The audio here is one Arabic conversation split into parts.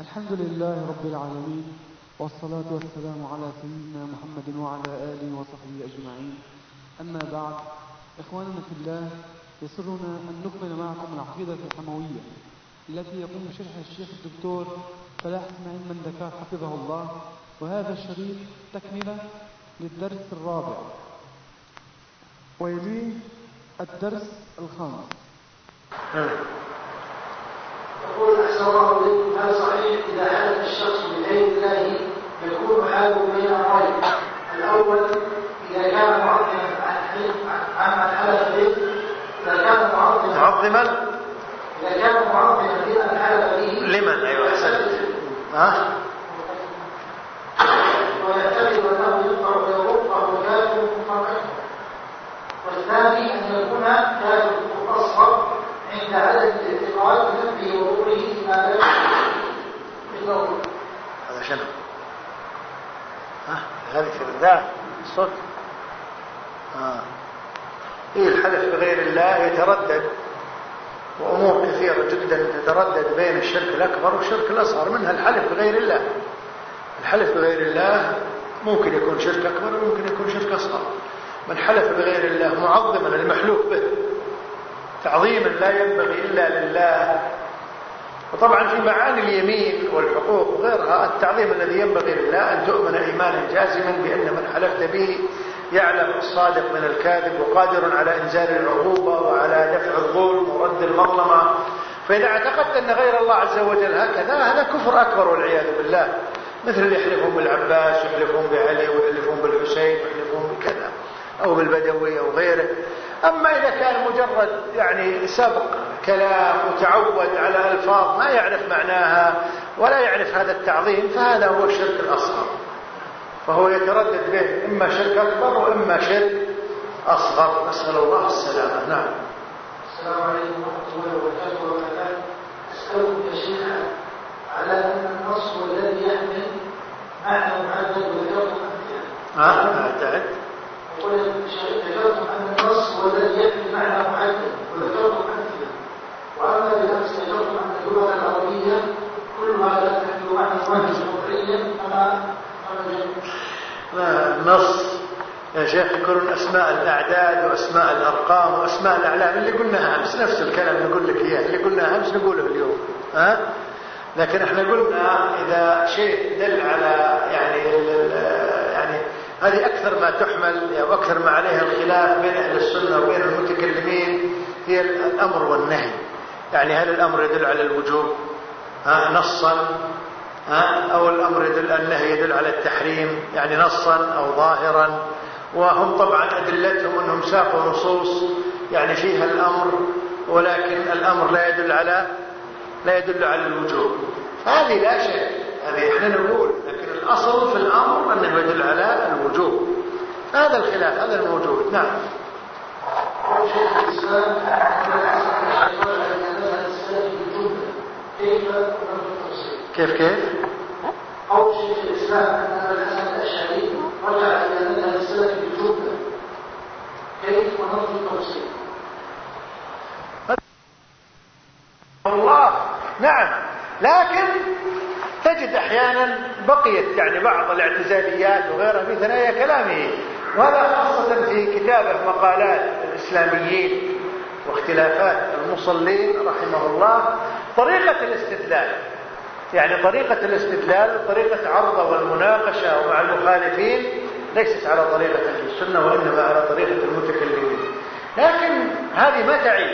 الحمد لله رب العالمين، والصلاة والسلام على سيدنا محمد وعلى آله وصحبه أجمعين. أما بعد، إخواننا في الله، يسرنا أن نكمل معكم العقيدة الحموية التي يقوم بشرحها الشيخ الدكتور فلاح اسماعيل مندكار حفظه الله، وهذا الشريط تكملة للدرس الرابع، ويليه الدرس الخامس. يقول أحسن الله إليكم، هل صحيح إذا حلف الشخص بغير الله يكون حاله بين أمرين؟ الأول إذا كان معظما عما حلف به، إذا كان معظما لمن حلف به لمن؟ أيوة أحسنت. ويعتقد أنه يقطع ويرقه كافر فقط. والثاني أن يكون كافر أصغر عند عدم الاعتقاد بنفي وضوءه ما لا يشرك. هذا شنو؟ هذه في الرداء الصوت. الحلف بغير الله يتردد، وأمور كثيرة جدا تتردد بين الشرك الأكبر والشرك الأصغر، منها الحلف بغير الله. الحلف بغير الله ممكن يكون شرك أكبر وممكن يكون شرك أصغر. من حلف بغير الله معظما المحلوف به تعظيما لا ينبغي إلا لله. وطبعا في معاني اليمين والحقوق وغيرها التعظيم الذي ينبغي لله أن تؤمن إيمانا جازما بأن من حلفت به يعلم الصادق من الكاذب، وقادر على إنزال العقوبة وعلى دفع الظلم ورد المظلمة. فإذا اعتقدت أن غير الله عز وجل هكذا، هذا كفر أكبر والعياذ بالله، مثل اللي يحلفون بالعباس ويحلفون بعلي ويحلفون بالحسين ويحلفون بكذا أو بالبدوي أو غيره. أما إذا كان مجرد سبق كلام وتعود على ألفاظ ما يعرف معناها ولا يعرف هذا التعظيم، فهذا هو الشرك الأصغر، فهو يتردد به إما شرك أكبر وإما شرك أصغر، نسأل الله السلامة. نعم. السلام عليكم ورحمة الله وبركاته. أسألكم يا شيخ على أن النص هو الذي يحمل معنى محدد وذكرتم أمثلة. يقول ذكرتم أن النص هو الذي يحمل معنى محدد وذكرتم أمثلة، وأما بالأمس ذكرتم أن اللغة العربية كلها لا تحمل معنى واحد مفعيا كما النص يا شيخ يكون أسماء الأعداد وأسماء الأرقام وأسماء الأعلام اللي قلناها أمس، نفس الكلام نقول لك إياه اللي قلناها أمس نقوله اليوم. لكن احنا قلنا إذا شيء دل على هذه أكثر ما تحمل أو أكثر ما عليها الخلاف بين أهل السنة وبين المتكلمين هي الأمر والنهي. هل الأمر يدل على الوجوب نصا، أو الأمر النهي يدل على التحريم نصا أو ظاهرا. وهم طبعا أدلتهم أنهم ساقوا نصوص فيها الأمر، ولكن الأمر لا يدل على الوجوب. هذه لا شك، هذه احنا نقول، لكن الأصل في الأمر أنه يدل على الوجوب. هذا الخلاف هذا الموجود. نعم. كيف أو شيخ الإسلام أن الحسن الأشعري رجع إلى مذهب السلف بالجملة، كيف ونرجو التفصيل؟ الله نعم، لكن تجد أحيانا بقيت بعض الاعتزاليات وغيرها في ثنايا كلامه، وهذا خاصة في كتابه مقالات الإسلاميين واختلافات المصلين رحمه الله. طريقة الاستدلال طريقة الاستدلال وطريقة عرضه والمناقشة مع المخالفين ليست على طريقة أهل السنة، وإنما على طريقة المتكلمين. لكن هذه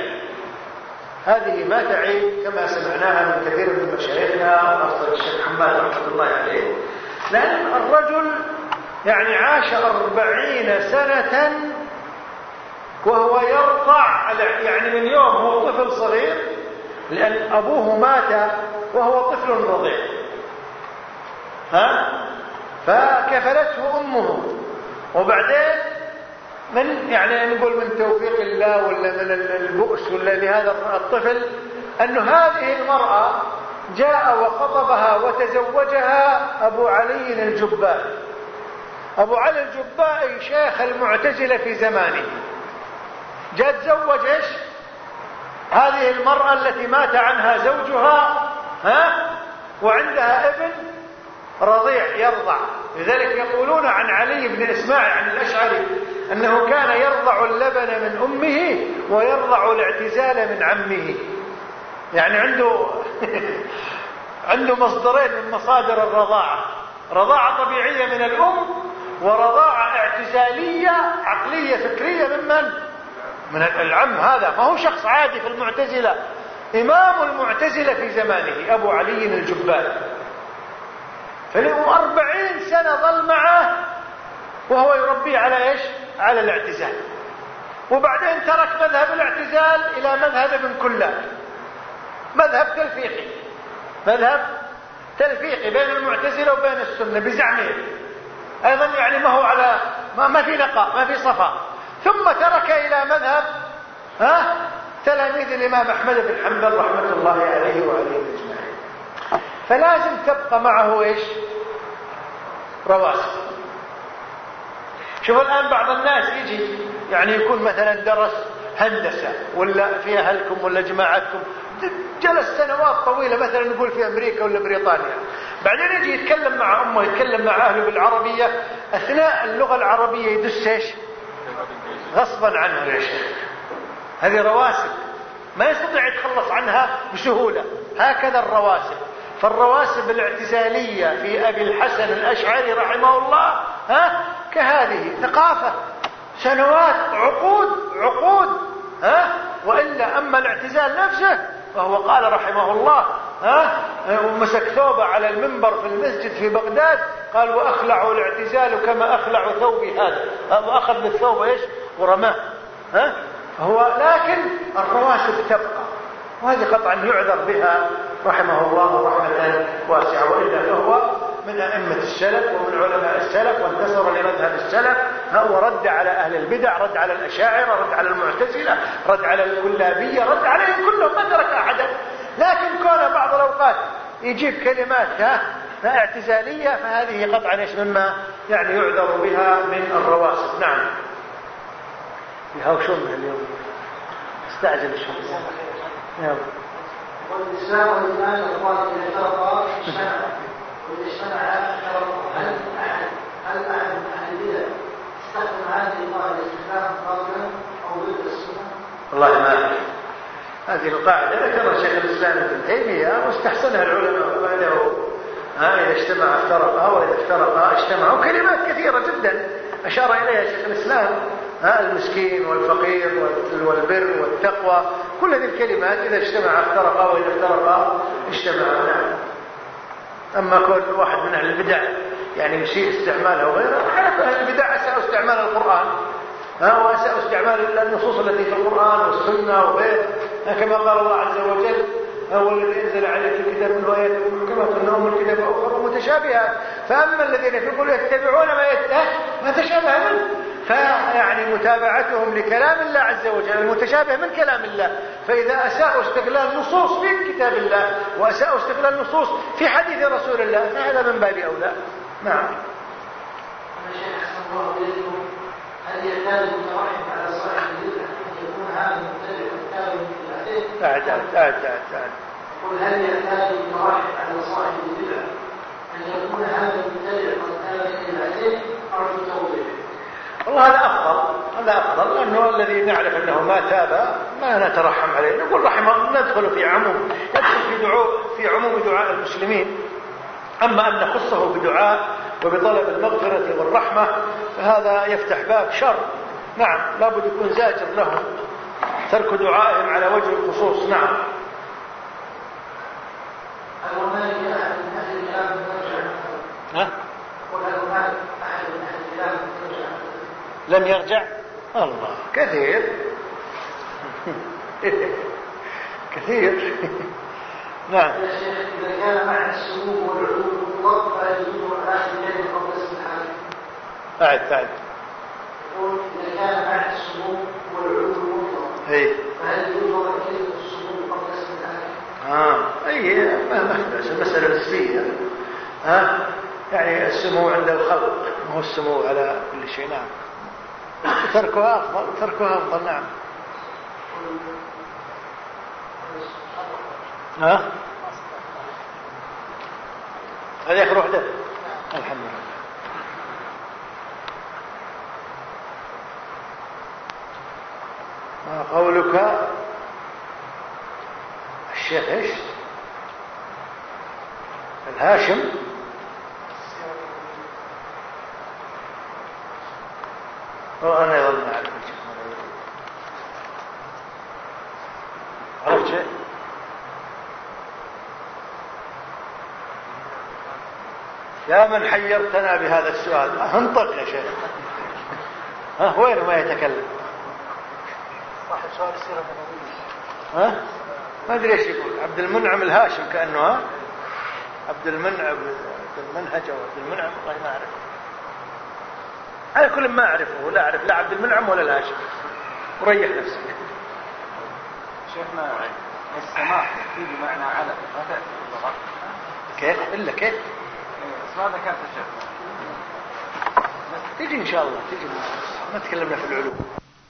ما تعيب كما سمعناها من كثير من مشايخنا، وأفضل الشيخ حماد رحمة الله عليه، لأن الرجل عاش 40 سنة وهو يرضع من يوم هو طفل صغير، لأن أبوه مات وهو طفل رضيع، فكفلته أمه. وبعدين من نقول من توفيق الله ولا من البؤس ولا لهذا الطفل أن هذه المرأة جاء وخطبها وتزوجها أبو علي الجبائي. أبو علي الجبائي شيخ المعتزلة في زمانه، جاء تزوج هذه المرأة التي مات عنها زوجها وعندها ابن رضيع يرضع. لذلك يقولون عن علي بن إسماعيل عن الأشعري أنه كان يرضع اللبن من أمه ويرضع الاعتزال من عمه. يعني عنده مصدرين من مصادر الرضاعة: رضاعة طبيعية من الأم، ورضاعة اعتزالية عقلية فكرية من العم. هذا ما هو شخص عادي في المعتزلة، إمام المعتزلة في زمانه أبو علي الجبال، فله 40 سنة ظل معه وهو يربيه على إيش؟ على الاعتزال. وبعدين ترك مذهب الاعتزال إلى مذهب ابن كلاب، مذهب تلفيقي بين المعتزلة وبين السنة بزعمه أيضا، يعني ما هو على ما في نقاء، ما في صفاء. ثم ترك إلى مذهب تلاميذ الإمام أحمد بن حنبل رحمة الله عليه وعليهم أجمعين. فلازم تبقى معه إيش؟ رواسب. شوف الآن بعض الناس يجي يعني يكون مثلا درس هندسة ولا في أهلكم ولا جماعتكم، جلس سنوات طويلة مثلا نقول في أمريكا ولا بريطانيا، بعدين يجي يتكلم مع أمه يتكلم مع أهله بالعربية، أثناء اللغة العربية يدس إيش؟ غصبا عنه يا شيخ. هذه رواسب ما يستطيع يتخلص عنها بسهولة. هكذا الرواسب. فالرواسب الاعتزالية في أبي الحسن الأشعري رحمه الله كهذه ثقافة سنوات عقود وإلا أما الاعتزال نفسه فهو قال رحمه الله ومسك ثوبه على المنبر في المسجد في بغداد قال: وأخلع الاعتزال كما أخلع ثوبي هذا، وأخذ بالثوب إيش ورماه. هو لكن الرواسب تبقى، وهذه قطعا يعذر بها رحمه الله رحمة واسعة، وإلا فهو من أئمة السلف ومن علماء السلف وانتصر لمذهب السلف، ورد على أهل البدع، رد على الأشاعرة، رد على المعتزلة، رد على الكلابية، رد عليهم كلهم ما ترك أحدا. لكن كون بعض الأوقات يجيب كلمات اعتزالية فهذه قطعا ايش مما يعني يعذر بها من الرواسب. نعم. يهوشون من اليوم استعجل الشمس. والإسلام والإيمان القائم إلى فرقا اجتمع، وإذا اجتمع هل أحد من أهل البدع استخدم هذه القاعدة استخدام قاطعا أو ضد السنة؟ والله ما أعرف. هذه القاعدة ذكرها شيخ الإسلام ابن تيمية واستحسنها العلماء بعده. إذا اجتمع افترقا وإذا افترقا اجتمعوا. كلمات كثيرة جدا أشار إليها شيخ الإسلام: المسكين والفقير والبر والتقوى، كل هذه الكلمات إذا اجتمع افترقا وإذا افترقا اجتمعا. نعم. أما كل واحد من أهل البدع يعني يسيء استعمالها وغيرها، أهل البدع أساءوا استعمال القرآن وأساءوا استعمال النصوص التي في القرآن والسنة وغيرها، كما قال الله عز وجل: هو الذي انزل عليك الكتاب منه آيات محكمات وأم الكتاب أخرى متشابهات، فأما الذين في قلوبهم يتبعون ما تشابه منه، فيعني متابعتهم لكلام الله عز وجل المتشابه من كلام الله. فإذا أساءوا استغلال نصوص في كتاب الله وأساءوا استغلال نصوص في حديث رسول الله فهذا من باب أولى. نعم. هل يحتاج المتوحد على صاحب البدعة أن يكون هذا المبتدع التابع للعتيق؟ قل هل يحتاج المتوحد على صاحب البدعة أن يكون هذا المبتدع التابع للعتيق؟ أرجو توضيح. والله هذا أفضل لأنه الذي نعرف أنه ما تاب ما نترحم عليه، نقول رحمه، ندخل في عموم، في عموم دعاء المسلمين. أما أن نخصه بدعاء وبطلب المغفرة والرحمة فهذا يفتح باب شر. نعم، لابد يكون زاجر لهم، ترك دعائهم على وجه الخصوص. نعم. لم يرجع؟ الله كثير كثير. نعم. إذا كان مع السموم والعلوم المطلق فلا يجوز الآخر من قبل اسم الحاكم. أعد. يقول إذا كان مع السموم والعلوم المطلق فهل يجوز كلمة السموم قبل اسم الحاكم؟ ما المسألة نسبية. يعني السمو عند الخلق ما هو السمو على كل شيء. نعم. تركها أفضل. نعم. هذا يخرج ده. الحمد لله. قولك الشيخ ايش؟ الهاشم أنا يظل ما أعرف الشيخ عرفت شيء؟ يا من حيرتنا بهذا السؤال انطق يا شيخ. وين ما يتكلم صاحب سؤال السيرة النبوية. ما أدري إيش يقول. عبد المنعم الهاشم كأنه عبد المنعم المنهج أو عبد المنعم والله ما أعرف. هذا كل ما أعرفه لا أعرف لا عبد المنعم ولا الهاشم. وريح نفسك. شيخنا السماح في بمعنى على ما تأتي اللغة. كيف إلا كيف؟ هذا كانت الشيخ. تيجي إن شاء الله تيجي ما تكلمنا في العلوم.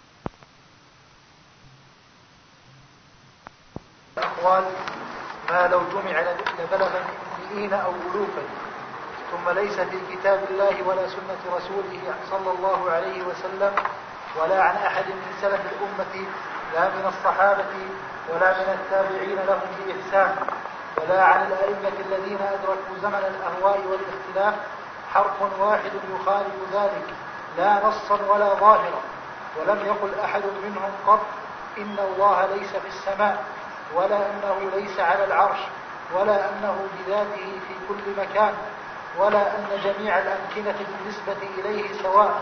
أقوال ما لو جمع لبلغ مئين أو ألوفا، ثم ليس في كتاب الله ولا سنة رسوله صلى الله عليه وسلم ولا عن أحد من سلف الأمة لا من الصحابة ولا من التابعين لهم بإحسان ولا عن الأئمة الذين أدركوا زمن الأهواء والاختلاف حرف واحد يخالف ذلك لا نصا ولا ظاهرا. ولم يقل أحد منهم قط إن الله ليس في السماء ولا أنه ليس على العرش ولا أنه بذاته في كل مكان ولا أن جميع الأمكنة بالنسبة إليه سواء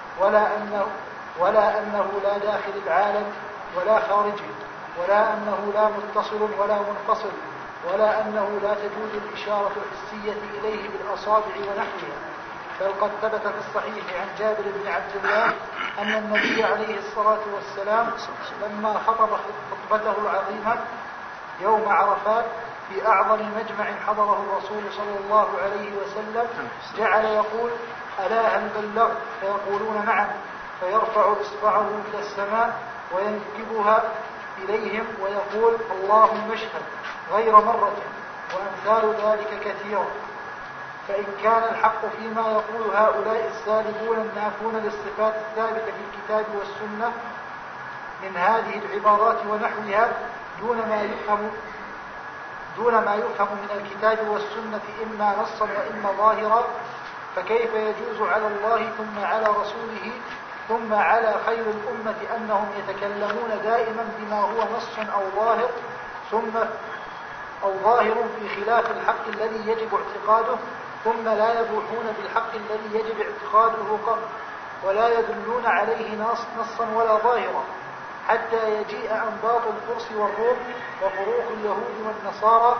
ولا أنه لا داخل العالم ولا خارجه ولا أنه لا متصل ولا منفصل ولا أنه لا تجوز الإشارة الحسية إليه بالأصابع ونحوها. بل قد ثبت في الصحيح عن جابر بن عبد الله أن النبي عليه الصلاة والسلام لما خطب خطبته العظيمة يوم عرفات في أعظم مجمع حضره الرسول صلى الله عليه وسلم جعل يقول ألا هل بلغت؟ فيقولون نعم، فيرفع إصبعه إلى السماء وينكبها إليهم ويقول اللهم اشهد غير مرة، وأمثال ذلك كثيرة. فإن كان الحق فيما يقول هؤلاء السالبون النافون للصفات الثابتة في الكتاب والسنة من هذه العبارات ونحوها دون ما يفهم من الكتاب والسنة إما نصا وإما ظاهرا، فكيف يجوز على الله ثم على رسوله ثم على خير الأمة أنهم يتكلمون دائما بما هو نص أو ظاهر في خلاف الحق الذي يجب اعتقاده، ثم لا يبوحون بالحق الذي يجب اعتقاده قط ولا يدلون عليه نصا ولا ظاهرا، حتى يجيء أنباط الفرس والروم وفروق اليهود والنصارى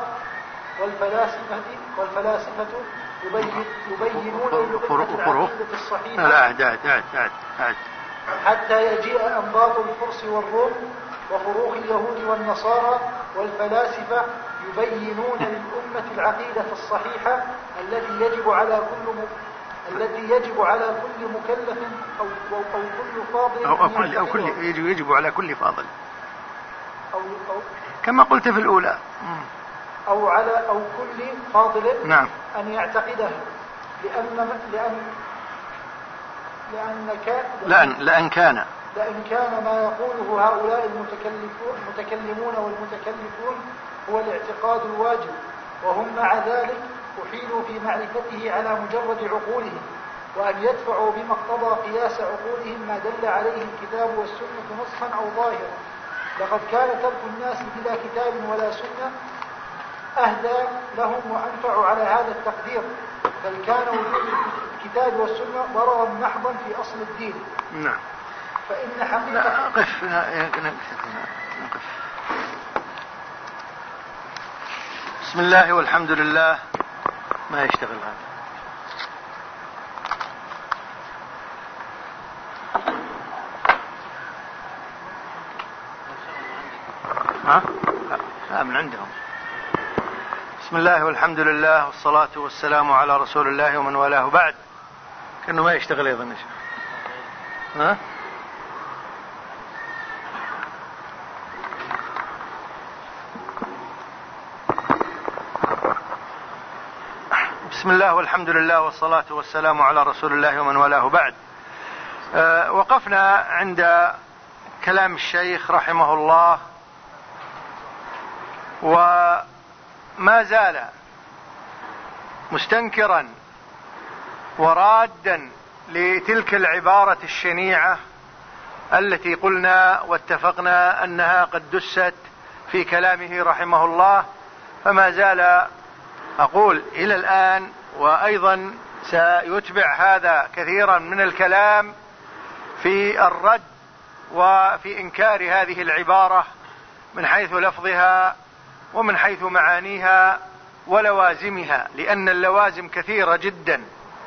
والفلاسفة يبينون العقيدة الصحيحة حتى يجيء أنباط الفرس والروم وفروق اليهود والنصارى والفلاسفة يبينون للأمة العقيدة الصحيحة التي يجب على كل مكلف أو كل فاضل يجب على كل فاضل أو كما قلت في الأولى أو كل فاضل نعم. أن يعتقده لأن كان ما يقوله هؤلاء المتكلمون والمتكلفون هو الاعتقاد الواجب، وهم مع ذلك أحيلوا في معرفته على مجرد عقولهم، وأن يدفعوا بما اقتضى قياس عقولهم ما دل عليه الكتاب والسنة نصا أو ظاهرا. لقد كان ترك الناس بلا كتاب ولا سنة أهدى لهم وأنفع على هذا التقدير، بل كان وجود الكتاب والسنة ضررا محضا في أصل الدين. نعم. فإن حقيقة نقف. بسم الله والحمد لله. ما يشتغل هذا لا من عندهم. بسم الله والحمد لله والصلاة والسلام على رسول الله ومن والاه بعد. كأنه ما يشتغل أيضا يا شيخ. بسم الله والحمد لله والصلاة والسلام على رسول الله ومن والاه بعد. وقفنا عند كلام الشيخ رحمه الله، وما زال مستنكرا ورادا لتلك العبارة الشنيعة التي قلنا واتفقنا أنها قد دست في كلامه رحمه الله، فما زال أقول إلى الآن، وأيضا سيتبع هذا كثيرا من الكلام في الرد وفي إنكار هذه العبارة من حيث لفظها ومن حيث معانيها ولوازمها، لأن اللوازم كثيرة جدا،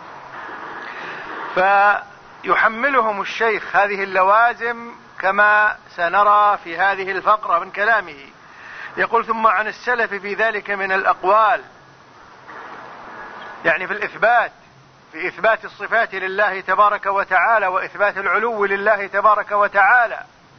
فيحملهم الشيخ هذه اللوازم كما سنرى في هذه الفقرة من كلامه. يقول: ثم عن السلف في ذلك من الأقوال، يعني في الإثبات، في إثبات الصفات لله تبارك وتعالى وإثبات العلو لله تبارك وتعالى،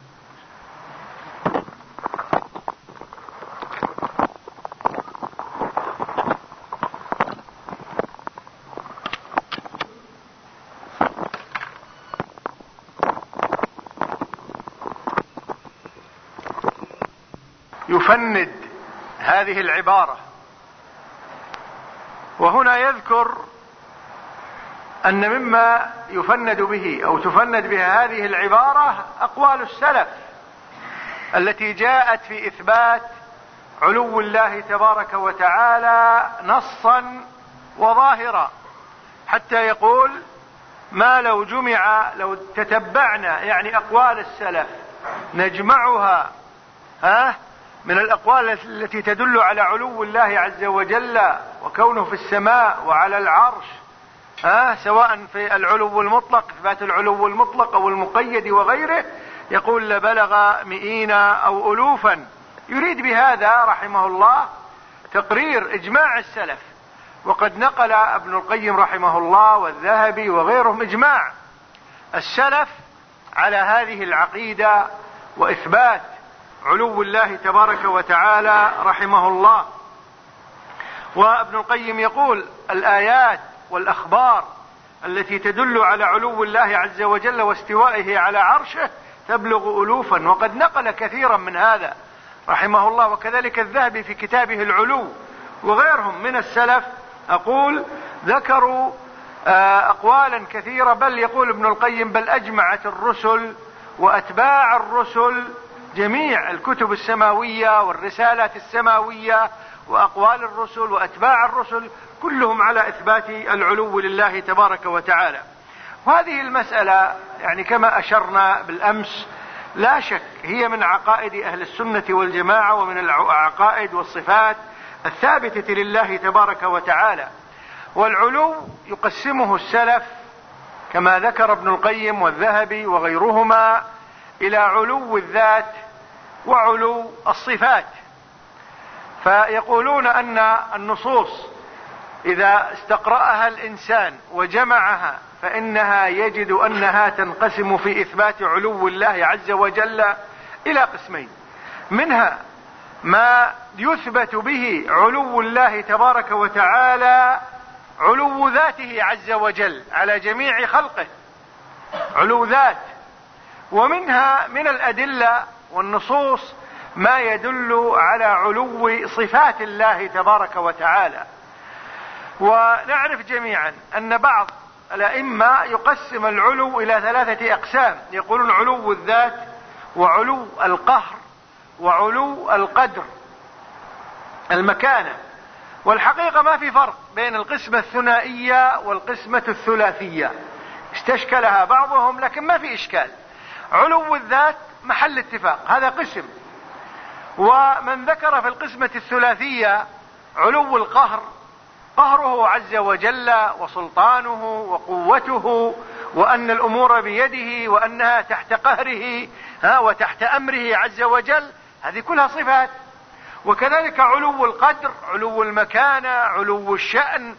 يفند هذه العبارة. وهنا يذكر أن مما يفند به أو تفند بها هذه العبارة أقوال السلف التي جاءت في إثبات علو الله تبارك وتعالى نصا وظاهرا، حتى يقول: ما لو جمع، لو تتبعنا يعني أقوال السلف نجمعها من الأقوال التي تدل على علو الله عز وجل وكونه في السماء وعلى العرش، سواء في العلو المطلق، إثبات العلو المطلق أو المقيد وغيره، يقول: لبلغ مئين أو ألوفا. يريد بهذا رحمه الله تقرير إجماع السلف، وقد نقل ابن القيم رحمه الله والذهبي وغيرهم إجماع السلف على هذه العقيدة وإثبات علو الله تبارك وتعالى رحمه الله. وابن القيم يقول: الآيات والأخبار التي تدل على علو الله عز وجل واستوائه على عرشه تبلغ ألوفا، وقد نقل كثيرا من هذا رحمه الله، وكذلك الذهبي في كتابه العلو وغيرهم من السلف. أقول: ذكروا أقوالا كثيرة، بل يقول ابن القيم: بل أجمعت الرسل وأتباع الرسل، جميع الكتب السماوية والرسالات السماوية وأقوال الرسل وأتباع الرسل كلهم على إثبات العلو لله تبارك وتعالى. وهذه المسألة يعني كما أشرنا بالأمس لا شك هي من عقائد أهل السنة والجماعة، ومن العقائد والصفات الثابتة لله تبارك وتعالى. والعلو يقسمه السلف كما ذكر ابن القيم والذهبي وغيرهما إلى علو الذات وعلو الصفات. فيقولون أن النصوص إذا استقرأها الإنسان وجمعها فإنها يجد أنها تنقسم في إثبات علو الله عز وجل إلى قسمين: منها ما يثبت به علو الله تبارك وتعالى علو ذاته عز وجل على جميع خلقه، علو ذات، ومنها من الأدلة والنصوص ما يدل على علو صفات الله تبارك وتعالى. ونعرف جميعا أن بعض الأئمة يقسم العلو إلى 3 أقسام، يقولون علو الذات وعلو القهر وعلو القدر، المكانة. والحقيقة ما في فرق بين القسمة الثنائية والقسمة الثلاثية، استشكلها بعضهم لكن ما في إشكال. علو الذات محل اتفاق، هذا قسم. ومن ذكر في القسمة الثلاثية علو القهر، قهره عز وجل وسلطانه وقوته، وأن الأمور بيده وأنها تحت قهره وتحت أمره عز وجل، هذه كلها صفات. وكذلك علو القدر، علو المكانة، علو الشأن،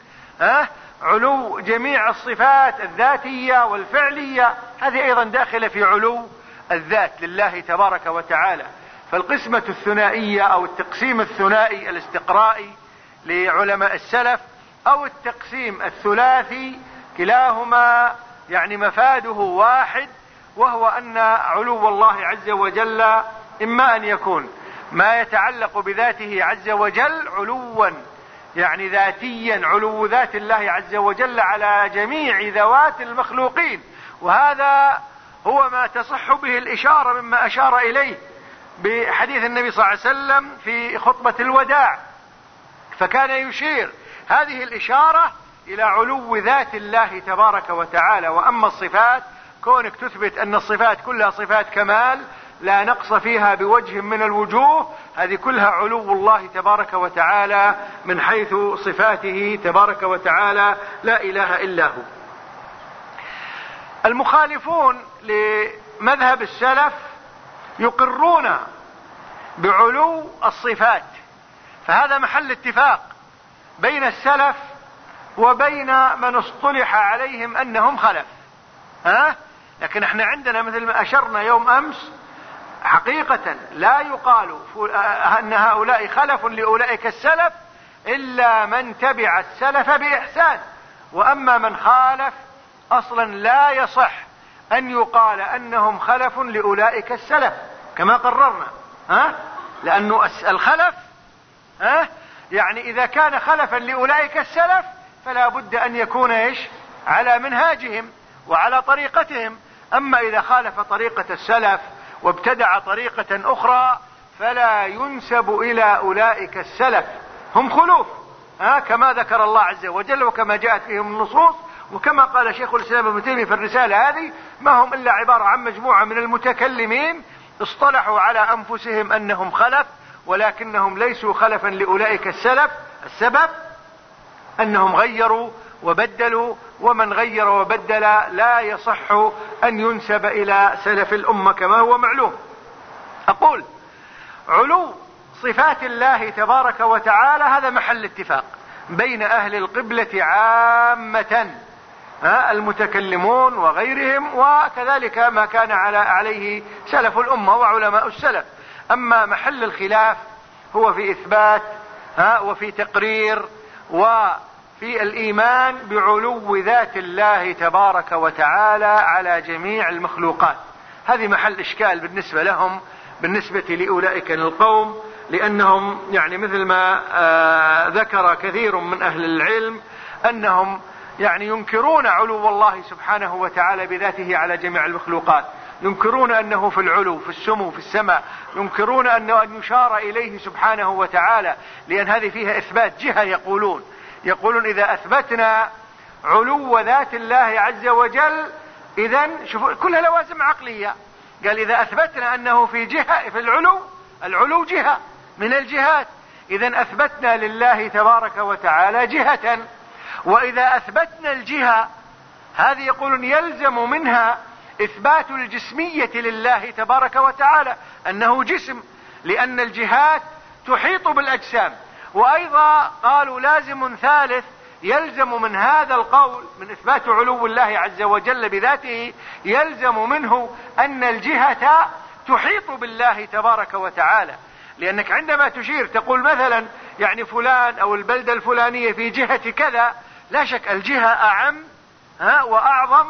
علو جميع الصفات الذاتية والفعلية، هذه أيضا داخلة في علو الذات لله تبارك وتعالى. فالقسمة الثنائية أو التقسيم الثنائي الاستقرائي لعلماء السلف أو التقسيم الثلاثي كلاهما يعني مفاده واحد، وهو أن علو الله عز وجل إما أن يكون ما يتعلق بذاته عز وجل علوا يعني ذاتيا، علو ذات الله عز وجل على جميع ذوات المخلوقين، وهذا هو ما تصح به الإشارة مما أشار إليه بحديث النبي صلى الله عليه وسلم في خطبة الوداع، فكان يشير هذه الإشارة إلى علو ذات الله تبارك وتعالى. وأما الصفات، كونك تثبت أن الصفات كلها صفات كمال لا نقص فيها بوجه من الوجوه، هذه كلها علو الله تبارك وتعالى من حيث صفاته تبارك وتعالى لا إله إلا هو. المخالفون لمذهب السلف يقرون بعلو الصفات، فهذا محل اتفاق بين السلف وبين من اصطلح عليهم أنهم خلف. لكن احنا عندنا مثل ما أشرنا يوم أمس حقيقة لا يقال أن هؤلاء خلف لأولئك السلف إلا من تبع السلف بإحسان، وأما من خالف أصلا لا يصح أن يقال أنهم خلف لأولئك السلف كما قررنا. لأنه الخلف يعني إذا كان خلفا لأولئك السلف فلا بد أن يكون على منهاجهم وعلى طريقتهم. أما إذا خالف طريقة السلف وابتدع طريقة أخرى فلا ينسب إلى أولئك السلف، هم خلوف كما ذكر الله عز وجل وكما جاءت فيهم النصوص، وكما قال شيخ الإسلام ابن تيمية في الرسالة هذه ما هم إلا عبارة عن مجموعة من المتكلمين اصطلحوا على أنفسهم أنهم خلف، ولكنهم ليسوا خلفا لأولئك السلف. السبب أنهم غيروا وبدلوا، ومن غير وبدل لا يصح أن ينسب إلى سلف الأمة كما هو معلوم. أقول علو صفات الله تبارك وتعالى هذا محل اتفاق بين أهل القبلة عامة، المتكلمون وغيرهم، وكذلك ما كان عليه سلف الأمة وعلماء السلف. أما محل الخلاف هو في إثبات وفي تقرير وفي الإيمان بعلو ذات الله تبارك وتعالى على جميع المخلوقات. هذه محل إشكال بالنسبة لهم، بالنسبة لأولئك القوم، لأنهم يعني مثل ما ذكر كثير من أهل العلم أنهم يعني ينكرون علو الله سبحانه وتعالى بذاته على جميع المخلوقات، ينكرون أنه في العلو في السمو في السماء، ينكرون أنه أن يشار إليه سبحانه وتعالى، لأن هذه فيها إثبات جهة. يقولون إذا أثبتنا علو ذات الله عز وجل إذن شوفوا كلها لوازم عقلية. قال إذا أثبتنا أنه في جهة في العلو جهة من الجهات، إذن أثبتنا لله تبارك وتعالى جهة. وإذا أثبتنا الجهة هذه يقولون يلزم منها إثبات الجسمية لله تبارك وتعالى أنه جسم، لأن الجهات تحيط بالأجسام. وأيضا قالوا لازم ثالث يلزم من هذا القول من إثبات علو الله عز وجل بذاته، يلزم منه أن الجهة تحيط بالله تبارك وتعالى، لأنك عندما تشير تقول مثلا يعني فلان أو البلدة الفلانية في جهة كذا، لا شك الجهة أعم وأعظم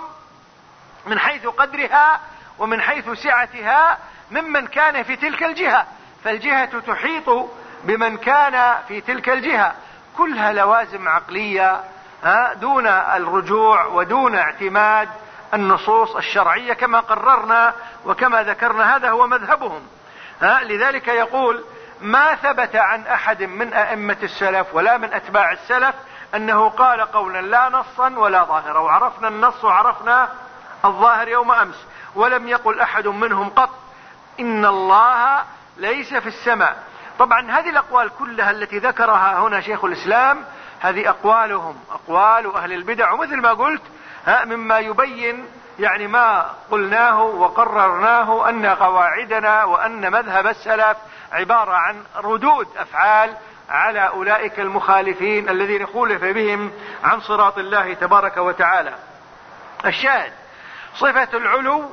من حيث قدرها ومن حيث سعتها ممن كان في تلك الجهة، فالجهة تحيط بمن كان في تلك الجهة. كلها لوازم عقلية دون الرجوع ودون اعتماد النصوص الشرعية كما قررنا وكما ذكرنا، هذا هو مذهبهم. لذلك يقول ما ثبت عن أحد من أئمة السلف ولا من أتباع السلف أنه قال قولا لا نصا ولا ظاهرا، وعرفنا النص وعرفنا الظاهر يوم أمس، ولم يقل أحد منهم قط إن الله ليس في السماء. طبعا هذه الأقوال كلها التي ذكرها هنا شيخ الإسلام هذه أقوالهم، أقوال أهل البدع، ومثل ما قلت مما يبين يعني ما قلناه وقررناه أن قواعدنا وأن مذهب السلف عبارة عن ردود أفعال على أولئك المخالفين الذين خولف بهم عن صراط الله تبارك وتعالى. الشاهد صفة العلو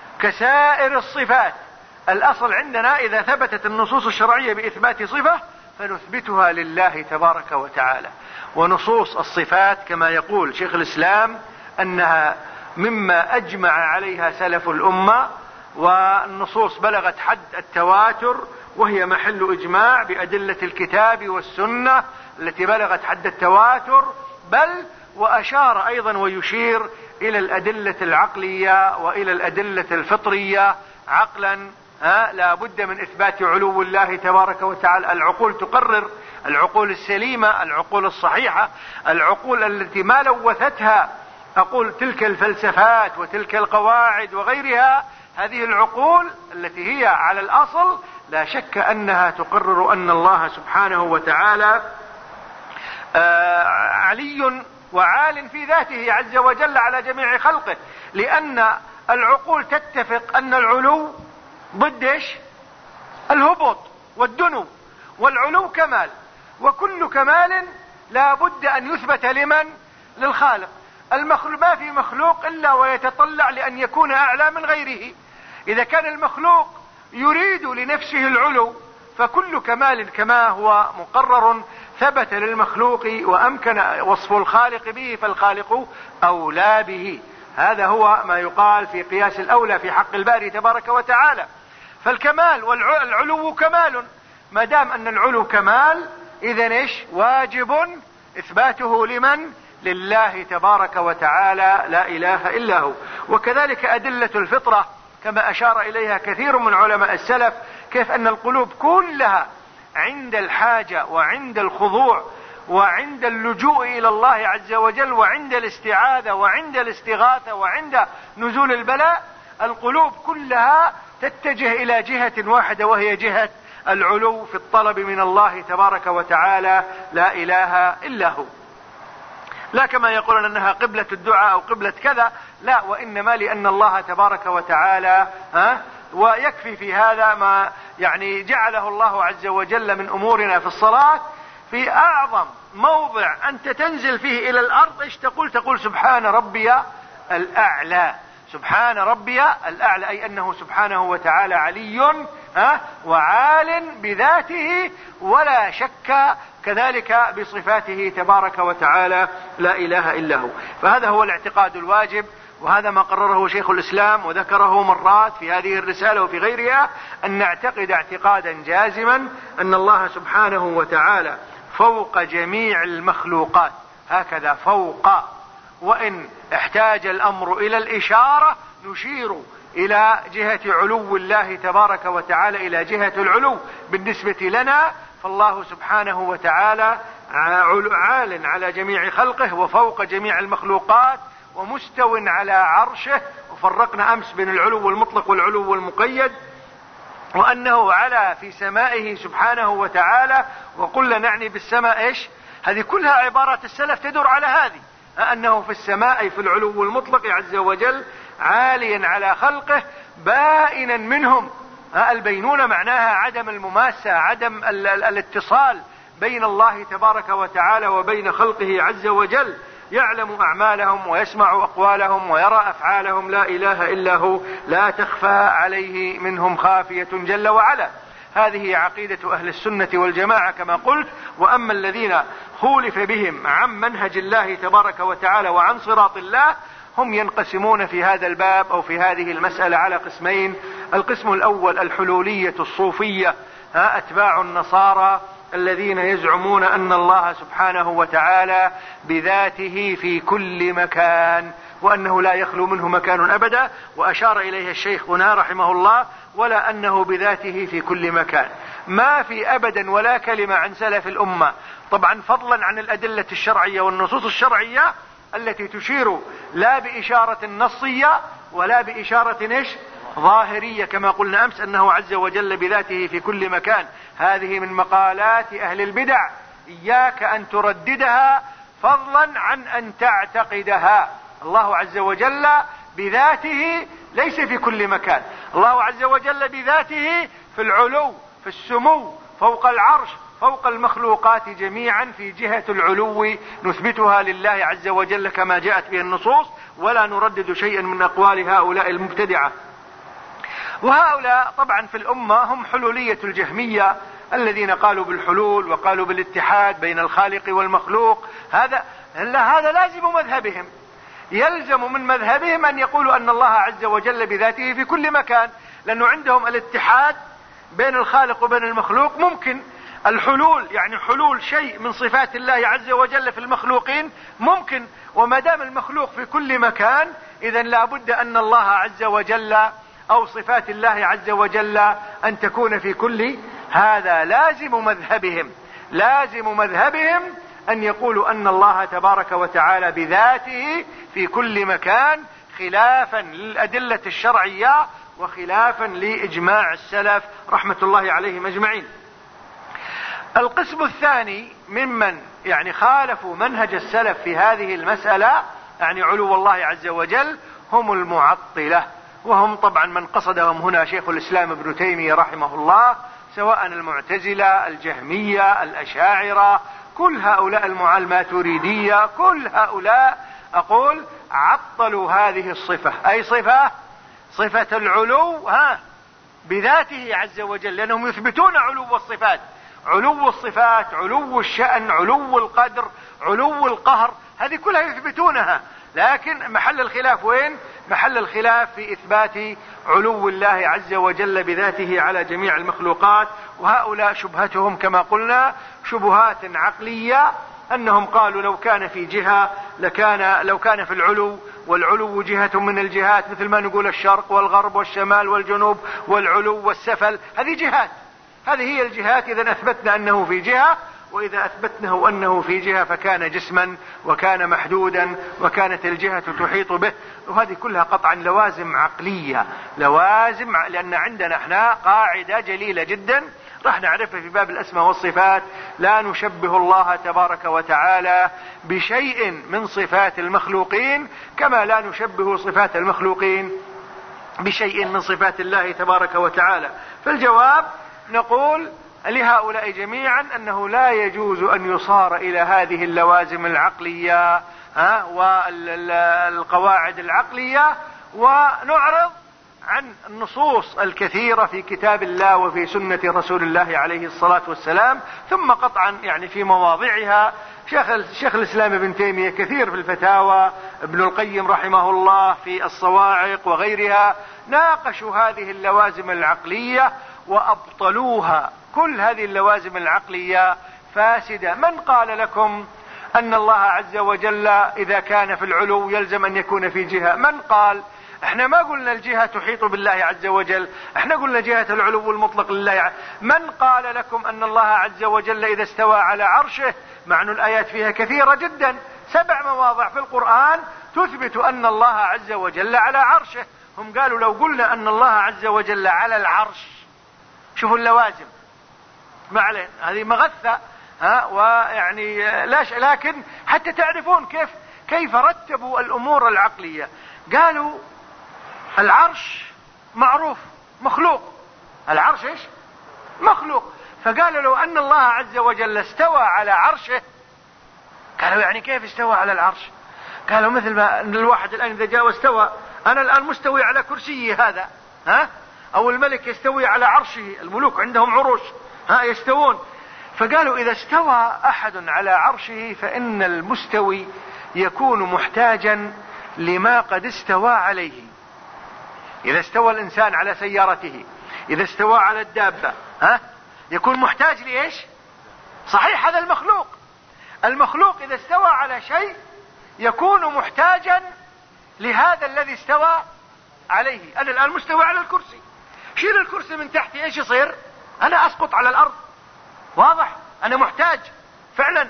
كسائر الصفات، الأصل عندنا إذا ثبتت النصوص الشرعية بإثبات صفة فنثبتها لله تبارك وتعالى. ونصوص الصفات كما يقول شيخ الإسلام أنها مما أجمع عليها سلف الأمة، والنصوص بلغت حد التواتر، وهي محل إجماع بأدلة الكتاب والسنة التي بلغت حد التواتر، بل وأشار أيضا ويشير إلى الأدلة العقلية وإلى الأدلة الفطرية. عقلا لا بد من إثبات علو الله تبارك وتعالى. العقول تقرر، العقول السليمة، العقول الصحيحة، العقول التي ما لوثتها أقول تلك الفلسفات وتلك القواعد وغيرها، هذه العقول التي هي على الأصل لا شك أنها تقرر أن الله سبحانه وتعالى علي وعال في ذاته عز وجل على جميع خلقه، لأن العقول تتفق أن العلو ضد الهبوط والدنو، والعلو كمال، وكل كمال لا بد أن يثبت لمن؟ للخالق. ما في مخلوق إلا ويتطلع لأن يكون أعلى من غيره. إذا كان المخلوق يريد لنفسه العلو، فكل كمال كما هو مقرر ثبت للمخلوق وأمكن وصف الخالق به، فالخالق أولى به. هذا هو ما يقال في قياس الأولى في حق الباري تبارك وتعالى. فالكمال والعلو كمال، ما دام أن العلو كمال إذن واجب إثباته لمن؟ لله تبارك وتعالى لا إله إلا هو. وكذلك أدلة الفطرة كما أشار إليها كثير من علماء السلف، كيف أن القلوب كلها عند الحاجة وعند الخضوع وعند اللجوء إلى الله عز وجل وعند الاستعاذة وعند الاستغاثة وعند نزول البلاء، القلوب كلها تتجه إلى جهة واحدة، وهي جهة العلو في الطلب من الله تبارك وتعالى لا إله إلا هو. لا كما يقولون أنها قبلة الدعاء أو قبلة كذا، لا، وإنما لأن الله تبارك وتعالى ويكفي في هذا ما يعني جعله الله عز وجل من أمورنا في الصلاة. في أعظم موضع أنت تنزل فيه إلى الأرض تقول سبحان ربي الأعلى، سبحان ربي الأعلى، أي أنه سبحانه وتعالى علي وعال بذاته ولا شك كذلك بصفاته تبارك وتعالى لا إله إلا هو. فهذا هو الاعتقاد الواجب، وهذا ما قرره شيخ الإسلام وذكره مرات في هذه الرسالة وفي غيرها، أن نعتقد اعتقادا جازما أن الله سبحانه وتعالى فوق جميع المخلوقات، هكذا فوق، وإن احتاج الأمر إلى الإشارة نشير إلى جهة علو الله تبارك وتعالى، إلى جهة العلو بالنسبة لنا، فالله سبحانه وتعالى عال على جميع خلقه وفوق جميع المخلوقات ومستو على عرشه. وفرقنا أمس بين العلو المطلق والعلو المقيد، وأنه على في سمائه سبحانه وتعالى، وقلنا نعني بالسماء هذه كلها عبارات السلف تدور على هذه، أنه في السماء في العلو المطلق عز وجل عاليا على خلقه بائنا منهم. البينونة معناها عدم المماسة، عدم الاتصال بين الله تبارك وتعالى وبين خلقه عز وجل، يعلم أعمالهم ويسمع أقوالهم ويرى أفعالهم لا إله إلا هو، لا تخفى عليه منهم خافية جل وعلا. هذه عقيدة أهل السنة والجماعة كما قلت. وأما الذين خولف بهم عن منهج الله تبارك وتعالى وعن صراط الله، هم ينقسمون في هذا الباب أو في هذه المسألة على قسمين. القسم الأول الحلولية الصوفية، أتباع النصارى الذين يزعمون أن الله سبحانه وتعالى بذاته في كل مكان، وأنه لا يخلو منه مكان أبدا، وأشار إليه الشيخ هنا رحمه الله، ولا أنه بذاته في كل مكان. ما في أبدا ولا كلمة عن سلف الأمة، طبعا فضلا عن الأدلة الشرعية والنصوص الشرعية التي تشير لا بإشارة نصية ولا بإشارة ظاهرية، كما قلنا أمس أنه عز وجل بذاته في كل مكان. هذه من مقالات أهل البدع، إياك أن ترددها فضلا عن أن تعتقدها. الله عز وجل بذاته ليس في كل مكان، الله عز وجل بذاته في العلو، في السمو، فوق العرش، فوق المخلوقات جميعا، في جهة العلو نثبتها لله عز وجل كما جاءت به النصوص، ولا نردد شيئا من أقوال هؤلاء المبتدعة. وهؤلاء طبعا في الأمة هم حلولية الجهمية الذين قالوا بالحلول وقالوا بالاتحاد بين الخالق والمخلوق، هذا لازم مذهبهم، يلزم من مذهبهم أن يقولوا أن الله عز وجل بذاته في كل مكان، لأنه عندهم الاتحاد بين الخالق وبين المخلوق ممكن. الحلول يعني حلول شيء من صفات الله عز وجل في المخلوقين ممكن، وما دام المخلوق في كل مكان إذن لا بد أن الله عز وجل أو صفات الله عز وجل أن تكون في كل. هذا لازم مذهبهم أن يقولوا أن الله تبارك وتعالى بذاته في كل مكان، خلافا للأدلة الشرعية وخلافا لإجماع السلف رحمة الله عليهم أجمعين. القسم الثاني ممن يعني خالفوا منهج السلف في هذه المسألة، يعني علو الله عز وجل، هم المعطلة، وهم طبعا من قصدهم هنا شيخ الإسلام ابن تيمية رحمه الله، سواء المعتزلة، الجهمية، الأشاعرة، كل هؤلاء الماتريدية، كل هؤلاء أقول عطلوا هذه الصفة، أي صفة العلو بذاته عز وجل، لأنهم يثبتون علو الصفات، علو الشأن، علو القدر، علو القهر، هذه كلها يثبتونها، لكن محل الخلاف وين؟ محل الخلاف في إثبات علو الله عز وجل بذاته على جميع المخلوقات. وهؤلاء شبهتهم كما قلنا شبهات عقلية، أنهم قالوا لو كان في جهة لو كان في العلو، والعلو جهة من الجهات، مثل ما نقول الشرق والغرب والشمال والجنوب والعلو والسفل، هذه جهات، هذه هي الجهات. إذا أثبتنا أنه في جهة، وإذا أثبتناه أنه في جهة فكان جسما وكان محدودا وكانت الجهة تحيط به، وهذه كلها قطعا لوازم عقلية، لأن عندنا احنا قاعدة جليلة جدا راح نعرفها في باب الأسماء والصفات: لا نشبه الله تبارك وتعالى بشيء من صفات المخلوقين كما لا نشبه صفات المخلوقين بشيء من صفات الله تبارك وتعالى. فالجواب نقول لهؤلاء جميعا أنه لا يجوز أن يصار إلى هذه اللوازم العقلية والقواعد العقلية، ونعرض عن النصوص الكثيرة في كتاب الله وفي سنة رسول الله عليه الصلاة والسلام. ثم قطعا يعني في مواضعها شيخ الإسلام ابن تيمية كثير في الفتاوى، ابن القيم رحمه الله في الصواعق وغيرها، ناقشوا هذه اللوازم العقلية وأبطلوها. كل هذه اللوازم العقلية فاسدة. من قال لكم أن الله عز وجل إذا كان في العلو يلزم أن يكون في جهة؟ من قال؟ احنا ما قلنا الجهة تحيط بالله عز وجل، احنا قلنا جهة العلو المطلق لله. من قال لكم أن الله عز وجل إذا استوى على عرشه، مع أن الآيات فيها كثيرة جدا، 7 مواضع في القرآن تثبت أن الله عز وجل على عرشه. هم قالوا لو قلنا أن الله عز وجل على العرش، شوفوا اللوازم، ما عليه، هذه مغثة ويعني لكن حتى تعرفون كيف رتبوا الأمور العقلية. قالوا العرش معروف مخلوق، العرش ايش؟ مخلوق. فقالوا لو أن الله عز وجل استوى على عرشه، قالوا يعني كيف استوى على العرش؟ قالوا مثل ما الواحد الآن إذا جاء واستوى، أنا الآن مستوي على كرسي هذا، أو الملك يستوي على عرشه، الملوك عندهم عروش يستوون. فقالوا إذا استوى أحد على عرشه فإن المستوي يكون محتاجا لما قد استوى عليه. إذا استوى الإنسان على سيارته، إذا استوى على الدابة، يكون محتاج لإيش؟ صحيح، هذا المخلوق إذا استوى على شيء يكون محتاجا لهذا الذي استوى عليه. أنا الآن مستوى على الكرسي، شيل الكرسي من تحتي ايش يصير؟ أنا أسقط على الأرض، واضح؟ أنا محتاج فعلا.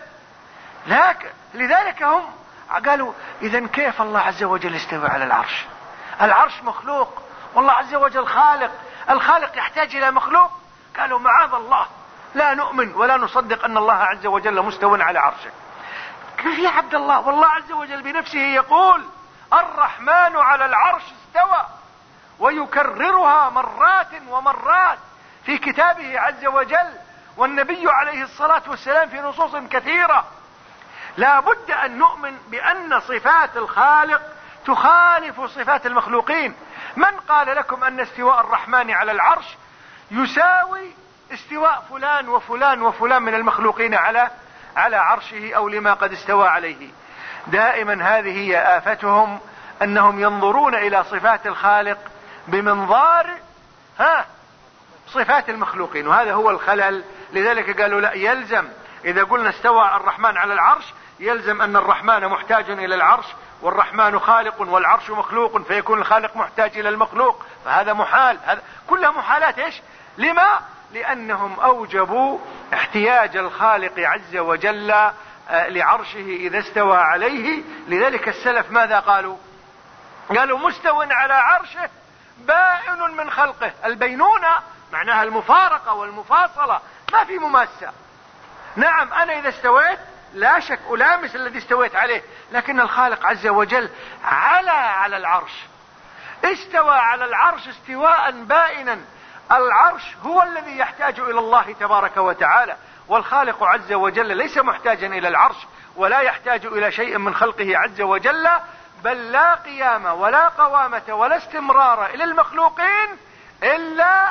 لذلك هم قالوا إذن كيف الله عز وجل استوى على العرش؟ العرش مخلوق والله عز وجل خالق، الخالق يحتاج إلى مخلوق؟ قالوا معاذ الله، لا نؤمن ولا نصدق أن الله عز وجل مستوى على عرشه. كيف يا عبد الله؟ والله عز وجل بنفسه يقول الرحمن على العرش استوى، ويكررها مرات ومرات في كتابه عز وجل، والنبي عليه الصلاة والسلام في نصوص كثيرة. لا بد أن نؤمن بأن صفات الخالق تخالف صفات المخلوقين. من قال لكم أن استواء الرحمن على العرش يساوي استواء فلان وفلان وفلان من المخلوقين على عرشه أو لما قد استوى عليه. دائما هذه هي آفتهم، أنهم ينظرون إلى صفات الخالق بمنظار صفات المخلوقين، وهذا هو الخلل. لذلك قالوا لا، يلزم إذا قلنا استوى الرحمن على العرش يلزم أن الرحمن محتاج إلى العرش، والرحمن خالق والعرش مخلوق، فيكون الخالق محتاج إلى المخلوق، فهذا محال. هذا كلها محالات. إيش؟ لما؟ لأنهم أوجبوا احتياج الخالق عز وجل لعرشه إذا استوى عليه. لذلك السلف ماذا قالوا؟ قالوا مستو على عرشه بائن من خلقه. البينونة معناها المفارقة والمفاصلة، ما في مماسة. نعم أنا إذا استويت لا شك ألامس الذي استويت عليه، لكن الخالق عز وجل على العرش، استوى على العرش استواء بائنا. العرش هو الذي يحتاج إلى الله تبارك وتعالى، والخالق عز وجل ليس محتاجا إلى العرش ولا يحتاج إلى شيء من خلقه عز وجل، بل لا قيام ولا قوامة ولا استمرار إلى المخلوقين إلا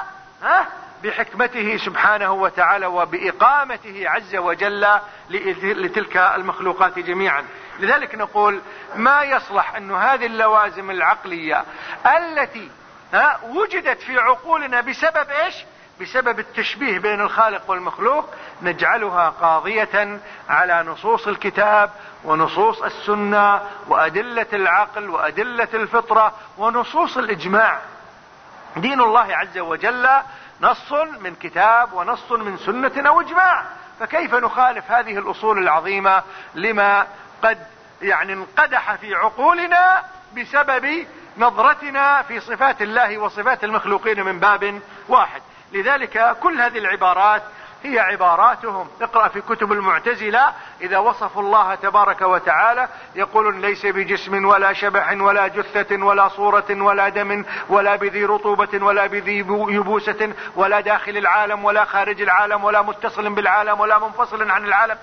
بحكمته سبحانه وتعالى وبإقامته عز وجل لتلك المخلوقات جميعا. لذلك نقول ما يصلح أن هذه اللوازم العقلية التي وجدت في عقولنا بسبب إيش؟ بسبب التشبيه بين الخالق والمخلوق، نجعلها قاضية على نصوص الكتاب ونصوص السنة وأدلة العقل وأدلة الفطرة ونصوص الإجماع. دين الله عز وجل نص من كتاب ونص من سنة أو إجماع، فكيف نخالف هذه الأصول العظيمة لما قد انقدح في عقولنا بسبب نظرتنا في صفات الله وصفات المخلوقين من باب واحد. لذلك كل هذه العبارات هي عباراتهم. اقرأ في كتب المعتزلة إذا وصفوا الله تبارك وتعالى يقولون ليس بجسم ولا شبح ولا جثة ولا صورة ولا دم ولا بذي رطوبة ولا بذي يبوسة ولا داخل العالم ولا خارج العالم ولا متصل بالعالم ولا منفصل عن العالم.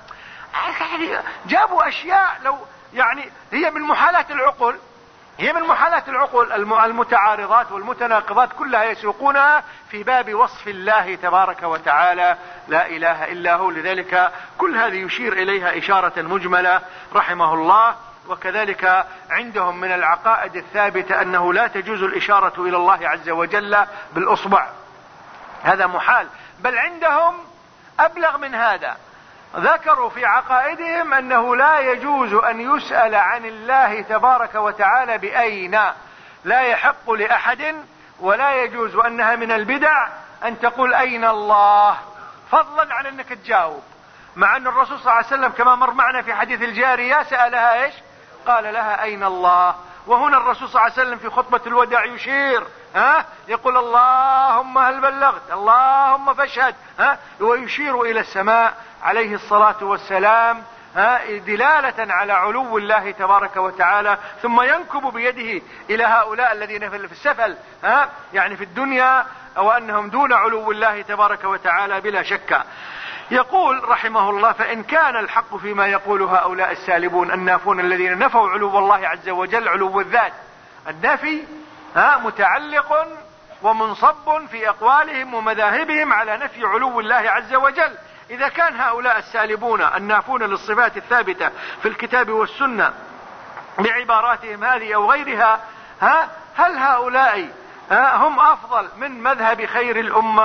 جابوا أشياء لو هي من محالات العقول، هي من محالات العقول. المتعارضات والمتناقضات كلها يسوقونها في باب وصف الله تبارك وتعالى لا إله إلا هو. لذلك كل هذه يشير إليها إشارة مجملة رحمه الله. وكذلك عندهم من العقائد الثابتة أنه لا تجوز الإشارة إلى الله عز وجل بالأصبع، هذا محال. بل عندهم أبلغ من هذا، ذكروا في عقائدهم أنه لا يجوز أن يسأل عن الله تبارك وتعالى بأين، لا يحق لأحد ولا يجوز، وأنها من البدع أن تقول أين الله فضلا عن أنك تجاوب. مع أن الرسول صلى الله عليه وسلم كما مر معنا في حديث الجارية سألها إيش؟ قال لها أين الله. وهنا الرسول صلى الله عليه وسلم في خطبة الوداع يشير يقول اللهم هل بلغت اللهم فاشهد ويشير إلى السماء عليه الصلاة والسلام دلالة على علو الله تبارك وتعالى، ثم ينكب بيده إلى هؤلاء الذين في السفل في الدنيا وأنهم دون علو الله تبارك وتعالى بلا شك. يقول رحمه الله فإن كان الحق فيما يقول هؤلاء السالبون النافون الذين نفوا علو الله عز وجل علو الذات، النفي متعلق ومنصب في أقوالهم ومذاهبهم على نفي علو الله عز وجل. إذا كان هؤلاء السالبون النافون للصفات الثابتة في الكتاب والسنة بعباراتهم هذه أو غيرها، هل هؤلاء هم أفضل من مذهب خير الأمة؟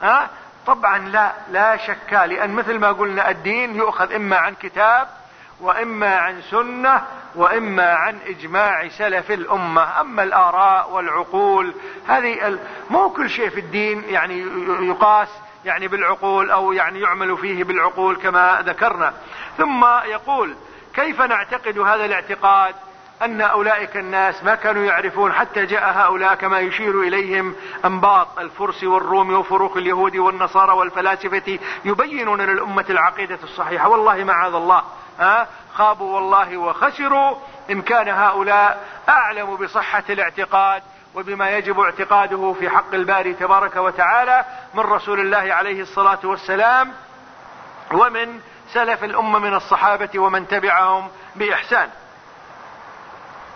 طبعا لا شك، لأن مثل ما قلنا الدين يؤخذ إما عن كتاب وإما عن سنة وإما عن إجماع سلف الأمة. أما الآراء والعقول هذه مو كل شيء في الدين يقاس بالعقول أو يعمل فيه بالعقول كما ذكرنا. ثم يقول كيف نعتقد هذا الاعتقاد أن أولئك الناس ما كانوا يعرفون حتى جاء هؤلاء كما يشير إليهم أنباط الفرس والروم وفروق اليهود والنصارى والفلاسفة يبينون للأمة العقيدة الصحيحة. والله معاذ الله خابوا والله وخسروا إن كان هؤلاء أعلم بصحة الاعتقاد وبما يجب اعتقاده في حق الباري تبارك وتعالى من رسول الله عليه الصلاة والسلام ومن سلف الأمة من الصحابة ومن تبعهم بإحسان.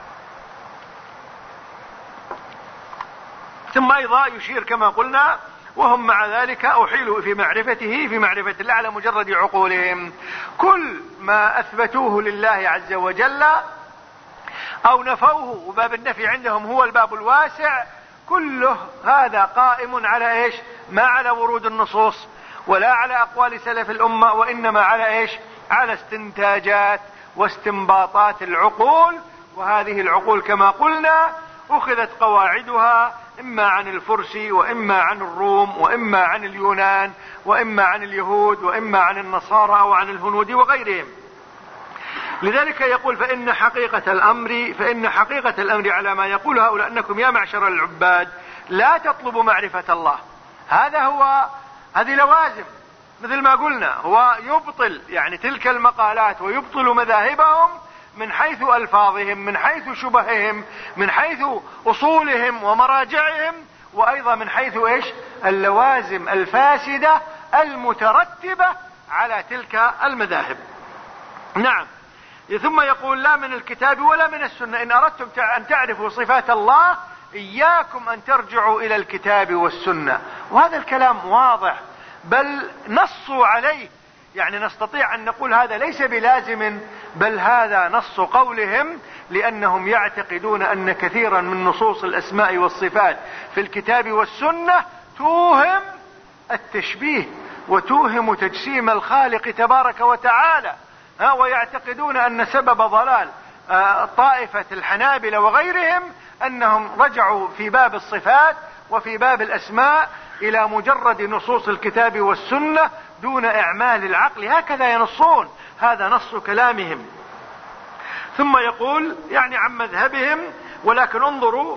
ثم أيضا يشير كما قلنا وهم مع ذلك أحيلوا في معرفته في معرفة الله على مجرد عقولهم. كل ما أثبتوه لله عز وجل أو نفوه، وباب النفي عندهم هو الباب الواسع، كله هذا قائم على إيش؟ ما على ورود النصوص ولا على أقوال سلف الأمة، وإنما على إيش؟ على استنتاجات واستنباطات العقول. وهذه العقول كما قلنا أخذت قواعدها إما عن الفرس وإما عن الروم وإما عن اليونان وإما عن اليهود وإما عن النصارى وعن الهنود وغيرهم. لذلك يقول فإن حقيقة الأمر على ما يقول هؤلاء أنكم يا معشر العباد لا تطلبوا معرفة الله. هذه لوازم، مثل ما قلنا هو يبطل يعني تلك المقالات ويبطل مذاهبهم من حيث ألفاظهم، من حيث شبههم، من حيث أصولهم ومراجعهم، وأيضا من حيث إيش؟ اللوازم الفاسدة المترتبة على تلك المذاهب. نعم. ثم يقول لا من الكتاب ولا من السنة إن أردتم أن تعرفوا صفات الله إياكم أن ترجعوا إلى الكتاب والسنة. وهذا الكلام واضح، بل نصوا عليه، يعني نستطيع أن نقول هذا ليس بلازم، بل هذا نص قولهم، لأنهم يعتقدون أن كثيرا من نصوص الأسماء والصفات في الكتاب والسنة توهم التشبيه وتوهم تجسيم الخالق تبارك وتعالى، ويعتقدون أن سبب ضلال طائفة الحنابلة وغيرهم أنهم رجعوا في باب الصفات وفي باب الأسماء إلى مجرد نصوص الكتاب والسنة دون إعمال العقل. هكذا ينصون، هذا نص كلامهم. ثم يقول يعني عن مذهبهم ولكن انظروا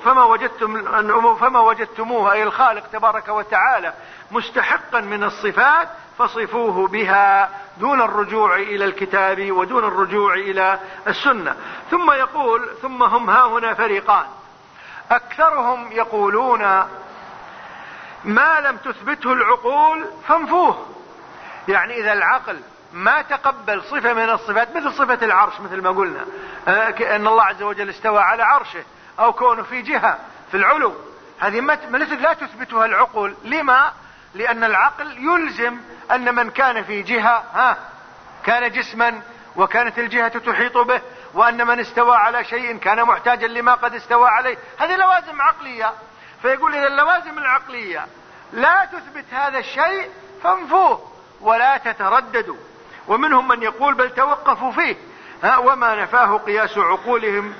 فما وجدتموه أي الخالق تبارك وتعالى مستحقا من الصفات فصفوه بها دون الرجوع إلى الكتاب ودون الرجوع إلى السنة. ثم يقول ثم هم هاهنا فريقان، أكثرهم يقولون ما لم تثبته العقول فانفوه، يعني إذا العقل ما تقبل صفة من الصفات مثل صفة العرش، مثل ما قلنا أن الله عز وجل استوى على عرشه أو كونه في جهة في العلو، هذه لا تثبتها العقول. لما؟ لأن العقل يلزم أن من كان في جهة كان جسما وكانت الجهة تحيط به، وأن من استوى على شيء كان محتاجا لما قد استوى عليه. هذه لوازم عقلية. فيقول إذا اللوازم العقلية لا تثبت هذا الشيء فانفوه ولا تترددوا. ومنهم من يقول بل توقفوا فيه وما نفاه قياس عقولهم.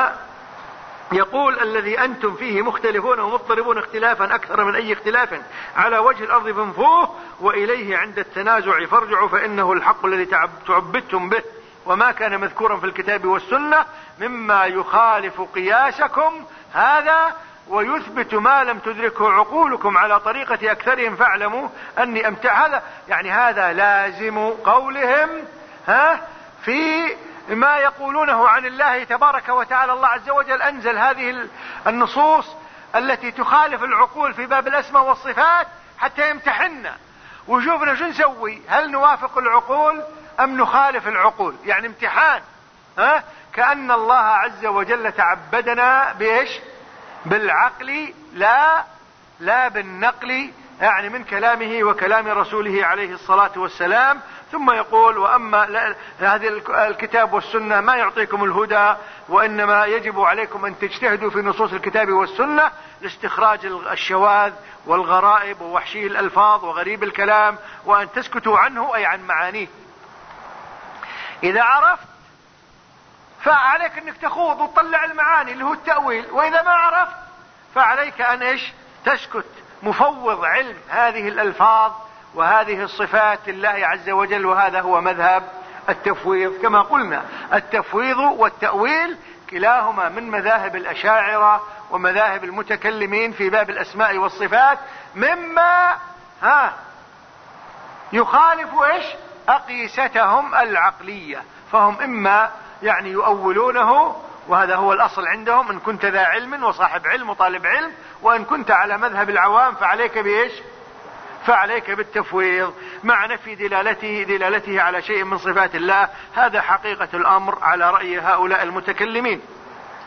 يقول الذي أنتم فيه مختلفون ومضطربون اختلافا أكثر من أي اختلاف على وجه الأرض فانفوه وإليه عند التنازع فارجعوا فإنه الحق الذي تعبدتم به وما كان مذكورا في الكتاب والسنة مما يخالف قياسكم هذا ويثبت ما لم تدركه عقولكم على طريقة أكثرهم فاعلموا أني أمتع. هذا يعني هذا لازم قولهم في ما يقولونه عن الله تبارك وتعالى. الله عز وجل أنزل هذه النصوص التي تخالف العقول في باب الأسماء والصفات حتى يمتحننا وشوفنا شو نسوي، هل نوافق العقول أم نخالف العقول، يعني امتحان. كأن الله عز وجل تعبدنا بإيش؟ بالعقل لا بالنقل، يعني من كلامه وكلام رسوله عليه الصلاة والسلام. ثم يقول وأما هذه الكتاب والسنة ما يعطيكم الهدى وإنما يجب عليكم أن تجتهدوا في نصوص الكتاب والسنة لاستخراج الشواذ والغرائب ووحشي الألفاظ وغريب الكلام وأن تسكتوا عنه أي عن معانيه. إذا عرفت فعليك أنك تخوض وتطلع المعاني اللي هو التأويل، وإذا ما عرفت فعليك أن إيش؟ تسكت، مفوض علم هذه الألفاظ وهذه الصفات لله عز وجل. وهذا هو مذهب التفويض كما قلنا. التفويض والتأويل كلاهما من مذاهب الأشاعرة ومذاهب المتكلمين في باب الأسماء والصفات مما يخالف إيش؟ أقيستهم العقلية. فهم إما يعني يؤولونه، وهذا هو الأصل عندهم، إن كنت ذا علم وصاحب علم وطالب علم، وإن كنت على مذهب العوام فعليك بإيش؟ فعليك بالتفويض مع نفي دلالته على شيء من صفات الله. هذا حقيقة الأمر على رأي هؤلاء المتكلمين.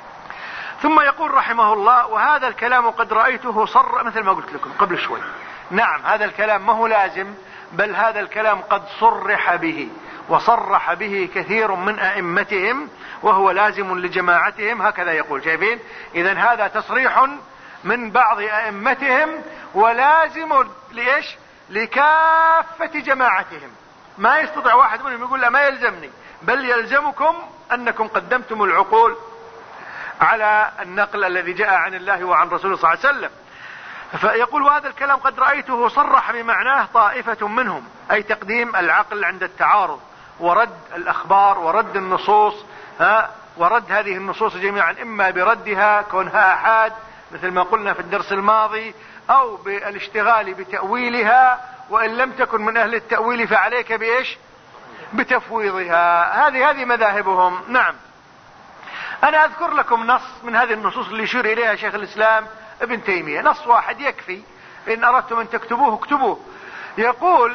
ثم يقول رحمه الله وهذا الكلام قد رأيته صر، مثل ما قلت لكم قبل شوي، نعم هذا الكلام ما هو لازم، بل هذا الكلام قد صرح به وصرح به كثير من أئمتهم وهو لازم لجماعتهم، هكذا يقول. شايفين؟ إذن هذا تصريح من بعض أئمتهم ولازم لإيش؟ لكافة جماعتهم. ما يستطيع واحد منهم يقول لا ما يلزمني، بل يلزمكم أنكم قدمتم العقول على النقل الذي جاء عن الله وعن رسوله صلى الله عليه وسلم. فيقول وهذا الكلام قد رأيته صرح بمعناه طائفة منهم، أي تقديم العقل عند التعارض ورد الأخبار ورد النصوص، ورد هذه النصوص جميعا إما بردها كونها أحاد مثل ما قلنا في الدرس الماضي، أو بالاشتغال بتأويلها، وإن لم تكن من أهل التأويل فعليك بإيش؟ بتفويضها. هذه مذاهبهم. نعم. أنا أذكر لكم نص من هذه النصوص اللي يشير إليها شيخ الإسلام ابن تيمية، نص واحد يكفي، إن أردتم أن تكتبوه اكتبوه. يقول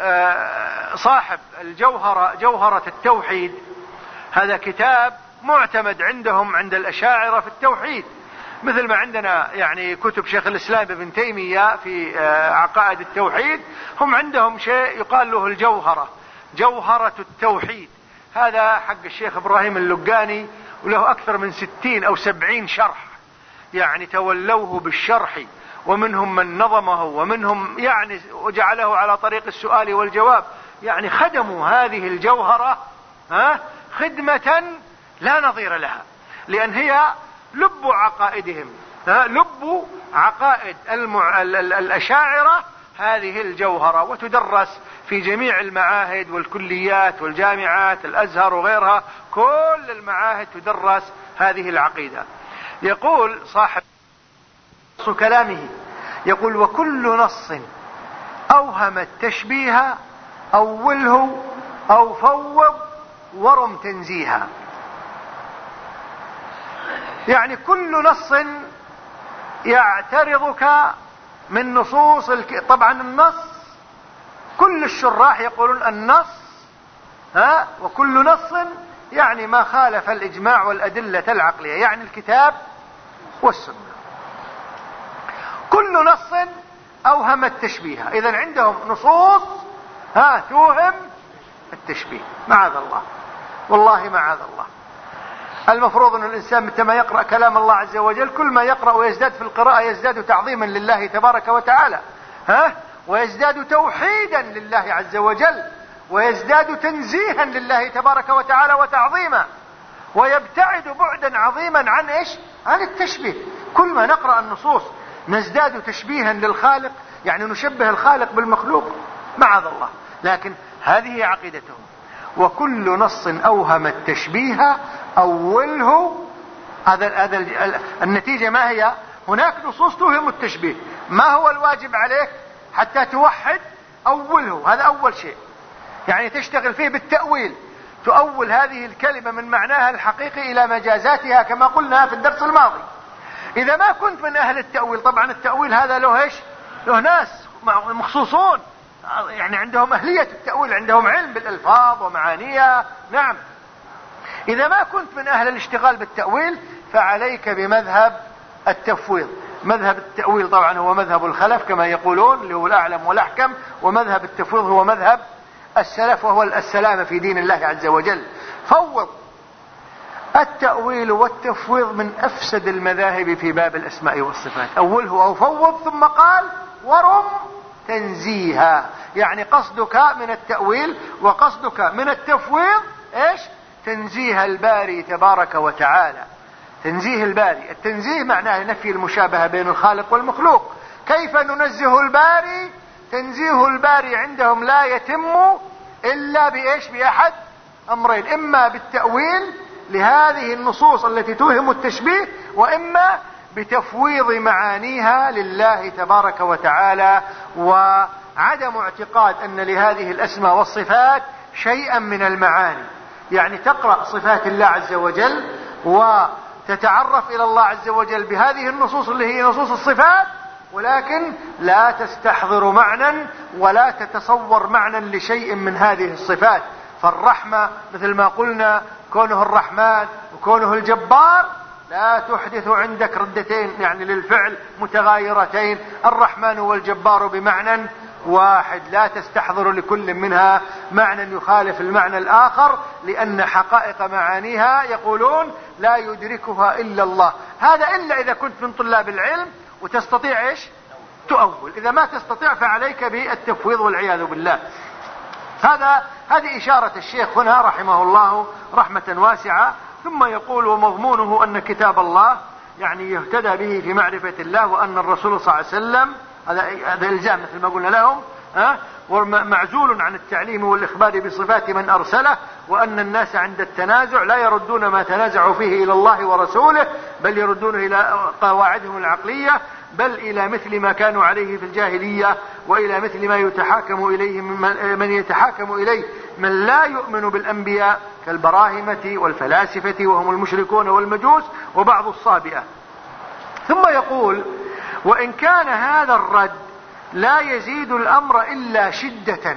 صاحب جوهرة التوحيد، هذا كتاب معتمد عندهم عند الأشاعرة في التوحيد، مثل ما عندنا يعني كتب شيخ الإسلام ابن تيمية في عقائد التوحيد، هم عندهم شيء يقال له الجوهرة، جوهرة التوحيد. هذا حق الشيخ إبراهيم اللقاني، وله أكثر من 60 أو 70 شرح، يعني تولوه بالشرح، ومنهم من نظمه ومنهم يعني وجعله على طريق السؤال والجواب، يعني خدموا هذه الجوهرة خدمة لا نظير لها، لأن هي لب عقائدهم، لب عقائد الأشاعرة هذه الجوهرة، وتدرس في جميع المعاهد والكليات والجامعات، الأزهر وغيرها، كل المعاهد تدرس هذه العقيدة. يقول صاحب كلامه، يقول وكل نص أوهم التشبيه أوله أو فوض ورم تنزيها. يعني كل نص يعترضك من نصوص طبعا النص، كل الشراح يقولون النص وكل نص يعني ما خالف الإجماع والأدلة العقلية، يعني الكتاب والسنة. كل نص أوهم التشبيه، إذن عندهم نصوص توهم التشبيه، معاذ الله، والله معاذ الله. المفروض أن الإنسان متى ما يقرأ كلام الله عز وجل، كل ما يقرأ ويزداد في القراءة يزداد تعظيما لله تبارك وتعالى، ويزداد توحيدا لله عز وجل، ويزداد تنزيها لله تبارك وتعالى وتعظيما، ويبتعد بعدا عظيما عن إيش؟ عن التشبيه. كل ما نقرأ النصوص نزداد تشبيها للخالق، يعني نشبه الخالق بالمخلوق، معاذ الله. لكن هذه عقيدتهم، وكل نص أوهم التشبيه أوله. هذا النتيجة ما هي؟ هناك نصوص توهم التشبيه، ما هو الواجب عليك حتى توحد؟ أوله، هذا أول شيء، يعني تشتغل فيه بالتأويل، تؤول هذه الكلمة من معناها الحقيقي إلى مجازاتها كما قلنا في الدرس الماضي. إذا ما كنت من أهل التأويل، طبعا التأويل هذا له إيش؟ له ناس مخصوصون، يعني عندهم أهلية التأويل، عندهم علم بالألفاظ ومعانيها. نعم. إذا ما كنت من أهل الاشتغال بالتأويل فعليك بمذهب التفويض. مذهب التأويل طبعا هو مذهب الخلف كما يقولون، اللي هو الأعلم والأحكم، ومذهب التفويض هو مذهب السلف، وهو السلامة في دين الله عز وجل. فوض. التأويل والتفويض من أفسد المذاهب في باب الأسماء والصفات. أوله أو فوض، ثم قال ورم تنزيها، يعني قصدك من التأويل وقصدك من التفويض إيش؟ تنزيه الباري تبارك وتعالى. تنزيه الباري، التنزيه معناه نفي المشابهة بين الخالق والمخلوق. كيف ننزه الباري؟ تنزيه الباري عندهم لا يتم إلا بإيش؟ بأحد أمرين، إما بالتأويل لهذه النصوص التي توهم التشبيه، وإما بتفويض معانيها لله تبارك وتعالى، وعدم اعتقاد أن لهذه الأسماء والصفات شيئا من المعاني. يعني تقرأ صفات الله عز وجل وتتعرف إلى الله عز وجل بهذه النصوص اللي هي نصوص الصفات، ولكن لا تستحضر معنى ولا تتصور معنى لشيء من هذه الصفات. فالرحمة مثل ما قلنا كونه الرحمن وكونه الجبار لا تحدث عندك ردتين يعني للفعل متغايرتين، الرحمن والجبار بمعنى واحد، لا تستحضر لكل منها معنى يخالف المعنى الآخر، لأن حقائق معانيها يقولون لا يدركها إلا الله. هذا إلا إذا كنت من طلاب العلم وتستطيع إيش تؤول، إذا ما تستطيع فعليك بالتفويض والعياذ بالله. هذه إشارة الشيخ هنا رحمه الله رحمة واسعة. ثم يقول ومضمونه أن كتاب الله يعني يهتدى به في معرفة الله، وأن الرسول صلى الله عليه وسلم هذا إلزام مثل ما قلنا لهم ومعزول عن التعليم والإخبار بصفات من أرسله، وأن الناس عند التنازع لا يردون ما تنازعوا فيه إلى الله ورسوله، بل يردونه إلى قواعدهم العقلية، بل إلى مثل ما كانوا عليه في الجاهلية، وإلى مثل ما يتحاكم إليه من يتحاكم إليه من لا يؤمن بالأنبياء كالبراهمة والفلاسفة وهم المشركون والمجوس وبعض الصابئة. ثم يقول وإن كان هذا الرد لا يزيد الأمر إلا شدة،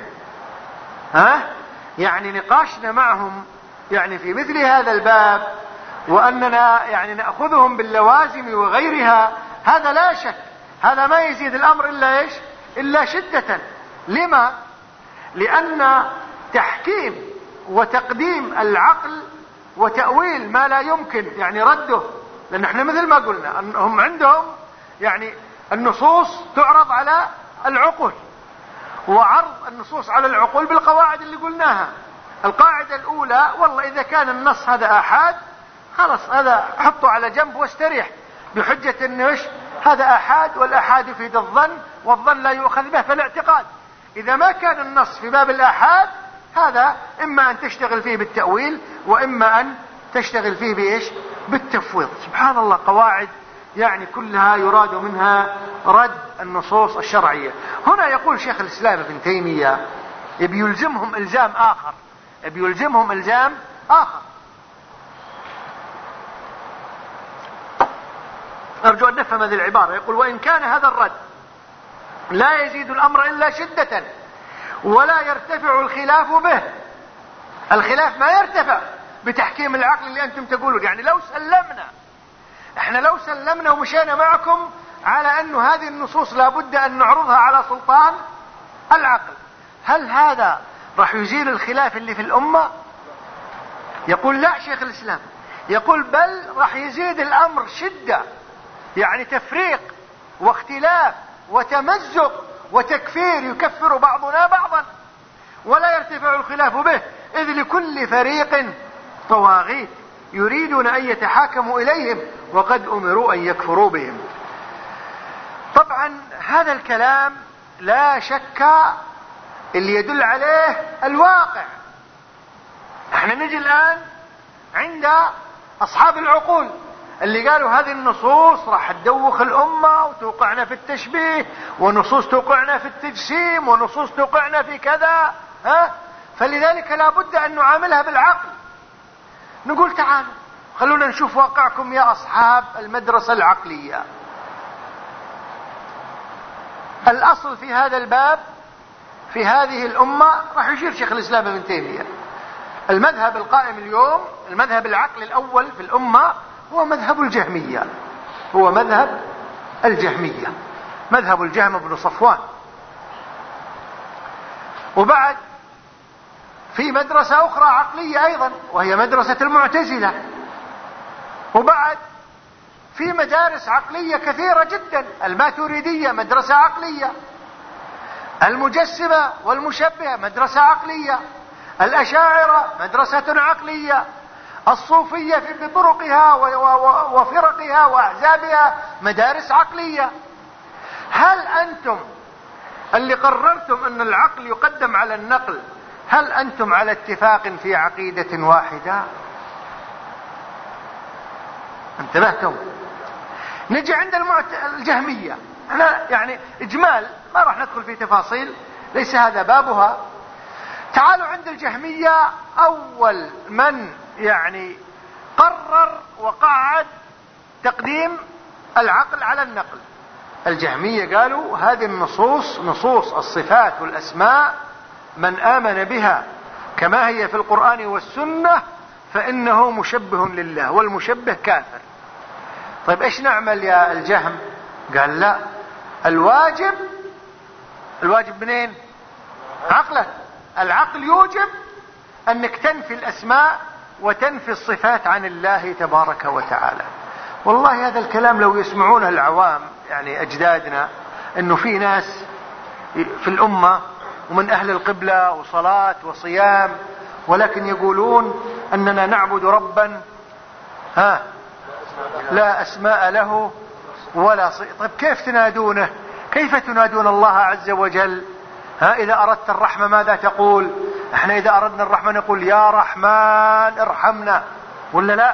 يعني نقاشنا معهم يعني في مثل هذا الباب، وأننا يعني نأخذهم باللوازم وغيرها، هذا لا شك هذا ما يزيد الأمر إلا إيش إلا شدة. لما؟ لأن تحكيم وتقديم العقل وتأويل ما لا يمكن يعني رده، لأن احنا مثل ما قلنا هم عندهم يعني النصوص تعرض على العقول، وعرض النصوص على العقول بالقواعد اللي قلناها. القاعدة الأولى والله إذا كان النص هذا آحاد خلاص هذا حطه على جنب واستريح بحجة انه هذا آحاد، والآحاد يفيد الظن، والظن لا يؤخذ به فالاعتقاد. إذا ما كان النص في باب الآحاد هذا إما أن تشتغل فيه بالتأويل، وإما أن تشتغل فيه بإيش بالتفويض. سبحان الله، قواعد يعني كلها يراد منها رد النصوص الشرعية. هنا يقول شيخ الإسلام ابن تيمية يلزمهم إلزام آخر، يلزمهم إلزام آخر. أرجو أن نفهم هذه العبارة. يقول وإن كان هذا الرد لا يزيد الأمر إلا شدة ولا يرتفع الخلاف به، الخلاف ما يرتفع بتحكيم العقل اللي أنتم تقولون. يعني لو سلمنا ومشينا معكم على أن هذه النصوص لابد أن نعرضها على سلطان العقل، هل هذا راح يزيل الخلاف اللي في الأمة؟ يقول لا شيخ الإسلام، يقول بل راح يزيد الأمر شدة، يعني تفريق واختلاف وتمزق وتكفير، يكفر بعضنا بعضا، ولا يرتفع الخلاف به، إذ لكل فريق طواغيت يريدون أن يتحاكموا إليهم وقد أمروا أن يكفروا بهم. طبعا هذا الكلام لا شك اللي يدل عليه الواقع. احنا نجي الآن عند أصحاب العقول اللي قالوا هذه النصوص راح تدوخ الأمة وتوقعنا في التشبيه، ونصوص توقعنا في التجسيم، ونصوص توقعنا في كذا، فلذلك لا بد أن نعاملها بالعقل. نقول تعالوا خلونا نشوف واقعكم يا أصحاب المدرسة العقلية. الأصل في هذا الباب في هذه الأمة راح يشير شيخ الإسلام ابن تيمية، المذهب القائم اليوم، المذهب العقل الأول في الأمة هو مذهب الجهمية، هو مذهب الجهمية، مذهب الجهم بن صفوان. وبعد في مدرسة أخرى عقلية أيضا وهي مدرسة المعتزلة. وبعد في مدارس عقلية كثيرة جدا، الماتريدية مدرسة عقلية، المجسمة والمشبهة مدرسة عقلية، الأشاعرة مدرسة عقلية، الصوفية بطرقها وفرقها وأحزابها مدارس عقلية. هل أنتم اللي قررتم أن العقل يقدم على النقل، هل أنتم على اتفاق في عقيدة واحدة؟ انتبهتم؟ نجي عند الجهمية، احنا يعني إجمال ما راح ندخل في تفاصيل، ليس هذا بابها. تعالوا عند الجهمية، أول من يعني قرر وقعد تقديم العقل على النقل الجهمية. قالوا هذه النصوص، نصوص الصفات والأسماء، من آمن بها كما هي في القرآن والسنة فإنه مشبه لله، والمشبه كافر. طيب ايش نعمل يا الجهم؟ قال لا، الواجب منين؟ عقلا. العقل يوجب انك تنفي الاسماء وتنفي الصفات عن الله تبارك وتعالى. والله هذا الكلام لو يسمعونه العوام يعني اجدادنا، انه في ناس في الامة ومن اهل القبلة وصلاة وصيام، ولكن يقولون اننا نعبد ربا لا اسماء له ولا طيب كيف تنادونه؟ كيف تنادون الله عز وجل؟ اذا اردت الرحمة ماذا تقول؟ احنا اذا اردنا الرحمة نقول يا رحمن ارحمنا، ولا لا؟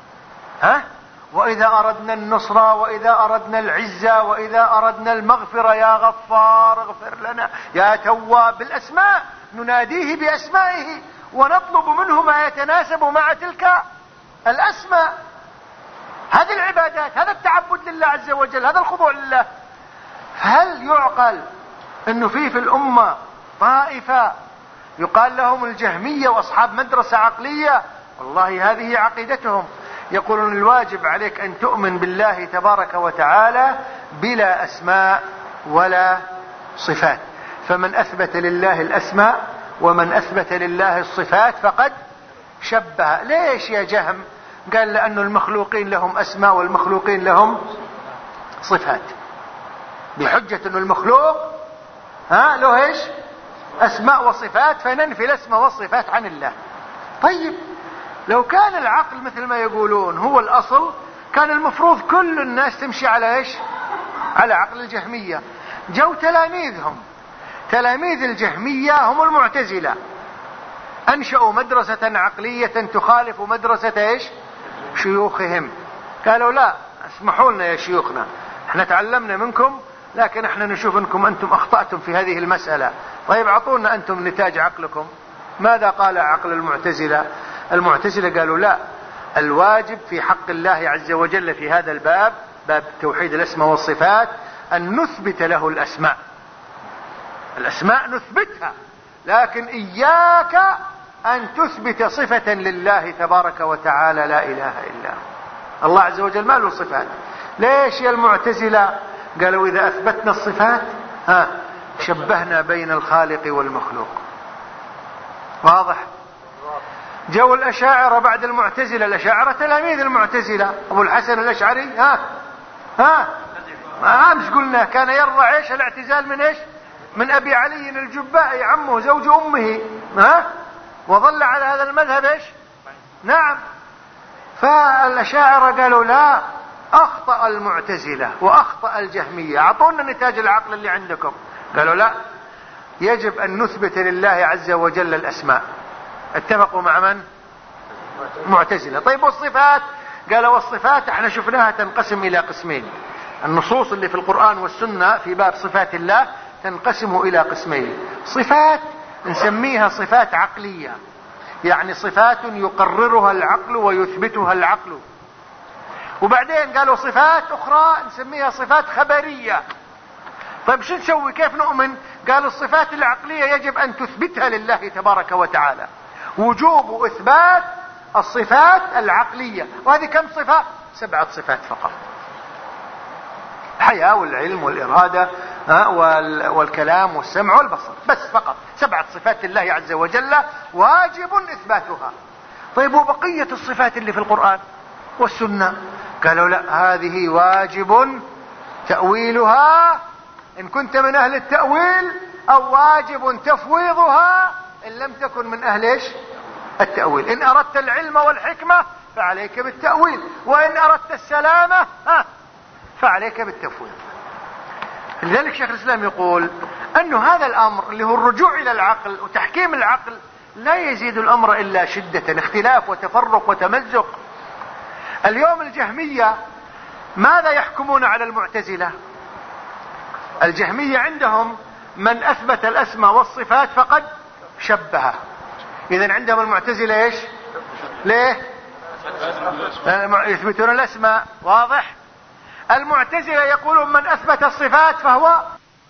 واذا اردنا النصرة، واذا اردنا العزة، واذا اردنا المغفرة يا غفار اغفر لنا، يا تواب، بالاسماء نناديه باسمائه ونطلب منه ما يتناسب مع تلك الاسماء. هذه العبادات، هذا التعبد لله عز وجل، هذا الخضوع لله. هل يعقل انه في الامة طائفة يقال لهم الجهمية واصحاب مدرسة عقلية؟ والله هذه عقيدتهم. يقولون الواجب عليك ان تؤمن بالله تبارك وتعالى بلا اسماء ولا صفات، فمن اثبت لله الاسماء ومن اثبت لله الصفات فقد شبه. ليش يا جهم؟ قال لأن المخلوقين لهم أسماء والمخلوقين لهم صفات، بحجة أن المخلوق له إيش؟ أسماء وصفات، فننفي الأسماء والصفات عن الله. طيب لو كان العقل مثل ما يقولون هو الأصل، كان المفروض كل الناس تمشي على إيش؟ على عقل الجهمية. جو تلاميذهم، تلاميذ الجهمية هم المعتزلة، أنشأوا مدرسة عقلية تخالف مدرسة إيش؟ شيوخهم. قالوا لا، اسمحوا لنا يا شيوخنا، احنا تعلمنا منكم، لكن احنا نشوف انكم انتم اخطأتم في هذه المسألة. طيب اعطونا انتم نتاج عقلكم. ماذا قال عقل المعتزلة؟ المعتزلة قالوا لا، الواجب في حق الله عز وجل في هذا الباب، باب توحيد الاسماء والصفات، ان نثبت له الاسماء. الاسماء نثبتها، لكن إياك أن تثبت صفة لله تبارك وتعالى لا إله إلا هو. الله عز وجل ما له صفات. ليش يا المعتزلة؟ قالوا إذا أثبتنا الصفات شبهنا بين الخالق والمخلوق. واضح؟ جو الأشاعرة بعد المعتزلة، الأشاعرة تلاميذ المعتزلة، أبو الحسن الأشعري مش قلنا كان يرضى إيش؟ الاعتزال من إيش؟ من أبي علي الجبائي عمه زوج أمه، وظل على هذا المذهب إيش؟ نعم. فالأشاعرة قالوا لا، أخطأ المعتزلة وأخطأ الجهمية، أعطونا نتاج العقل اللي عندكم. قالوا لا، يجب أن نثبت لله عز وجل الأسماء. اتفقوا مع من؟ معتزلة. طيب والصفات؟ قالوا والصفات احنا شفناها تنقسم إلى قسمين. النصوص اللي في القرآن والسنة في باب صفات الله تنقسم إلى قسمين. صفات نسميها صفات عقلية، يعني صفات يقررها العقل ويثبتها العقل. وبعدين قالوا صفات أخرى نسميها صفات خبرية. طيب شو نسوي؟ كيف نؤمن؟ قالوا الصفات العقلية يجب أن تثبتها لله تبارك وتعالى، وجوب إثبات الصفات العقلية. وهذه كم صفة؟ 7 صفات فقط: الحياة والعلم والإرادة والكلام والسمع والبصر، بس فقط 7 صفات لله عز وجل واجب إثباتها. طيب وبقية الصفات اللي في القرآن والسنة؟ قالوا لا، هذه واجب تأويلها إن كنت من أهل التأويل، أو واجب تفويضها إن لم تكن من أهل إيش؟ التأويل. إن أردت العلم والحكمة فعليك بالتأويل، وإن أردت السلامة فعليك بالتفويض. لذلك شيخ الإسلام يقول أن هذا الأمر اللي هو الرجوع إلى العقل وتحكيم العقل لا يزيد الأمر إلا شدة، اختلاف وتفرق وتمزق. اليوم الجهمية ماذا يحكمون على المعتزلة؟ الجهمية عندهم من أثبت الأسماء والصفات فقد شبه. إذن عندهم المعتزلة إيش؟ ليه؟ يثبتون الأسماء. واضح؟ المعتزلة يقولون من أثبت الصفات فهو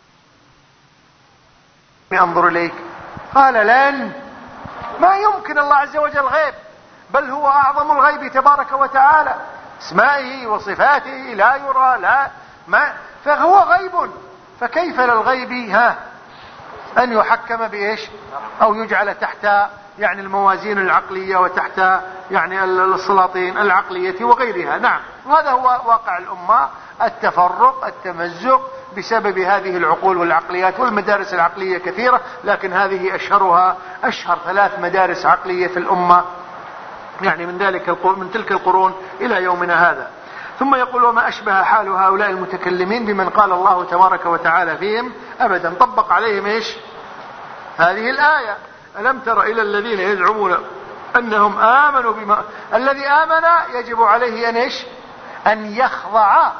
ينظر إليك. قال لن، ما يمكن، الله عز وجل غيب، بل هو أعظم الغيب تبارك وتعالى، اسمائه وصفاته لا يرى لا ما، فهو غيب. فكيف للغيب أن يحكم بإيش أو يجعل تحت يعني الموازين العقلية وتحت يعني السلاطين العقلية وغيرها. نعم، وهذا هو واقع الأمة، التفرق التمزق بسبب هذه العقول والعقليات. والمدارس العقلية كثيرة، لكن هذه أشهرها أشهر 3 مدارس عقلية في الأمة يعني من تلك القرون إلى يومنا هذا. ثم يقول: وما أشبه حال هؤلاء المتكلمين بمن قال الله تبارك وتعالى فيهم أبدا. طبق عليهم إيش هذه الآية: ألم تر إلى الذين يزعمون أنهم آمنوا بما الذي آمن يجب عليه أن إيش أن يخضع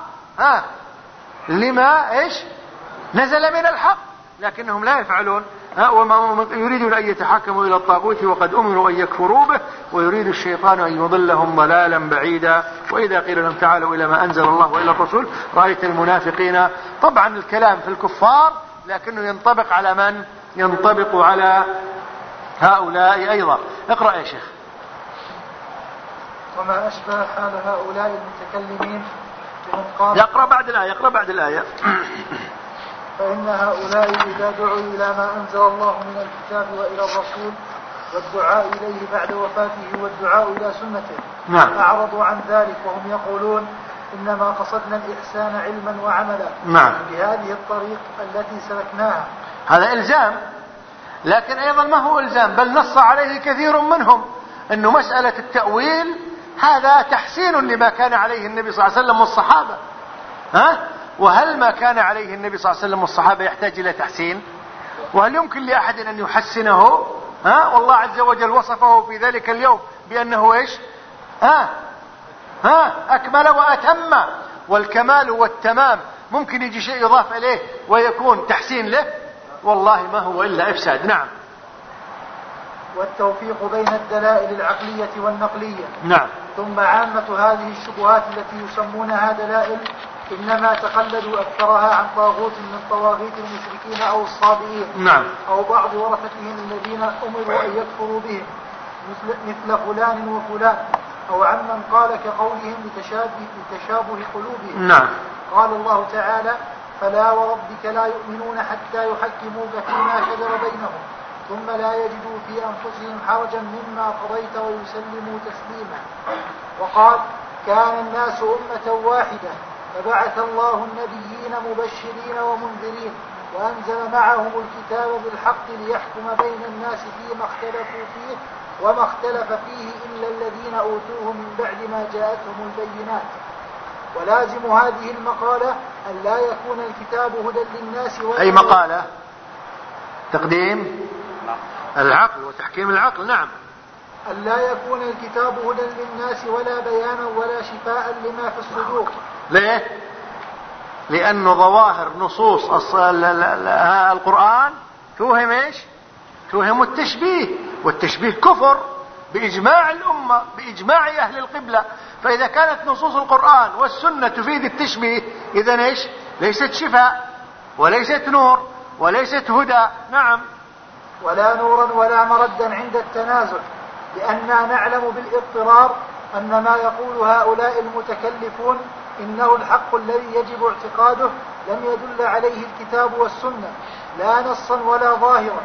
لما إيش نزل من الحق، لكنهم لا يفعلون. وما يريدون أن يتحكموا إلى الطاغوت وقد أمروا أن يكفروا به ويريد الشيطان أن يضلهم ضلالا بعيدا. وإذا قيل لهم تعالوا إلى ما أنزل الله وإلى الرسول رأيت المنافقين. طبعا الكلام في الكفار، لكنه ينطبق على من؟ ينطبق على هؤلاء أيضا. اقرأ يا شيخ. وما أشبه حال هؤلاء المتكلمين بمن قال. يقرأ بعد الآية. فإن هؤلاء إذا دعوا إلى ما أنزل الله من الكتاب وإلى الرسول والدعاء إليه بعد وفاته والدعاء إلى سنته أعرضوا عن ذلك، وهم يقولون إنما قصدنا الإحسان علما وعملا بهذه الطريق التي سلكناها. هذا إلزام، لكن أيضا ما هو إلزام، بل نص عليه كثير منهم أنه مسألة التأويل هذا تحسين لما كان عليه النبي صلى الله عليه وسلم والصحابة. وهل ما كان عليه النبي صلى الله عليه وسلم والصحابة يحتاج إلى تحسين؟ وهل يمكن لأحد أن يحسنه؟ والله عز وجل وصفه في ذلك اليوم بأنه إيش أكمل وأتم. والكمال والتمام ممكن يجي شيء يضاف إليه ويكون تحسين له؟ والله ما هو إلا إفساد. نعم. والتوفيق بين الدلائل العقلية والنقلية. نعم. ثم عامة هذه الشبهات التي يسمونها دلائل إنما تقلدوا أكثرها عن طاغوت من طواغيت المشركين أو الصابئين. نعم. أو بعض ورثتهم الذين أمروا أن يكفروا بهم مثل فلان وفلان، أو عمن قال كقولهم لتشابه قلوبهم. نعم. قال الله تعالى: فلا وربك لا يؤمنون حتى يحكموك فيما شجر بينهم ثم لا يجدوا في أنفسهم حرجا مما قضيت ويسلموا تسليما. وقال: كان الناس أمة واحدة فبعث الله النبيين مبشرين ومنذرين وأنزل معهم الكتاب بالحق ليحكم بين الناس فيما اختلفوا فيه وما اختلف فيه إلا الذين أوتوه من بعد ما جاءتهم البينات. ولازم هذه المقالة أن لا يكون الكتاب هدى للناس أي مقالة؟ تقديم العقل وتحكيم العقل. نعم. أن لا يكون الكتاب هدى للناس ولا بيانا ولا شفاء لما في الصدور. ليه؟ لأن ظواهر نصوص القرآن توهم إيش؟ توهم التشبيه، والتشبيه كفر بإجماع الأمة بإجماع أهل القبلة. فإذا كانت نصوص القرآن والسنة تفيد التشبيه إذن إيش؟ ليست شفاء وليست نور وليست هدى. نعم. ولا نورا ولا مردا عند التنازع، لأننا نعلم بالاضطرار أن ما يقول هؤلاء المتكلفون إنه الحق الذي يجب اعتقاده لم يدل عليه الكتاب والسنة لا نصا ولا ظاهرا،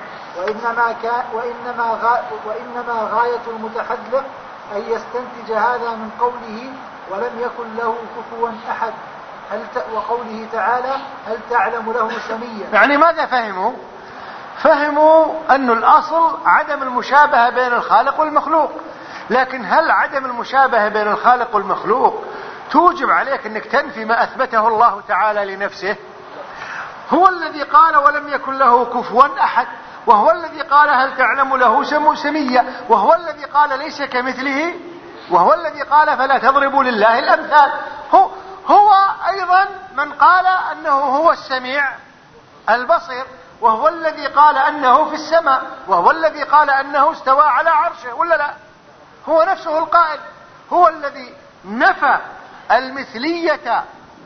وإنما غاية المتحدث أن يستنتج هذا من قوله ولم يكن له كفوا أحد وقوله تعالى هل تعلم له سميا. يعني ماذا فهموا؟ فهموا أن الأصل عدم المشابهة بين الخالق والمخلوق، لكن هل عدم المشابهة بين الخالق والمخلوق توجب عليك أنك تنفي ما أثبته الله تعالى لنفسه؟ هو الذي قال ولم يكن له كفوا أحد، وهو الذي قال هل تعلم له سميا، وهو الذي قال ليس كمثله، وهو الذي قال فلا تضربوا لله الأمثال. هو أيضا من قال أنه هو السميع البصير، وهو الذي قال أنه في السماء، وهو الذي قال أنه استوى على عرشه، ولا لا؟ هو نفسه القائل، هو الذي نفى المثلية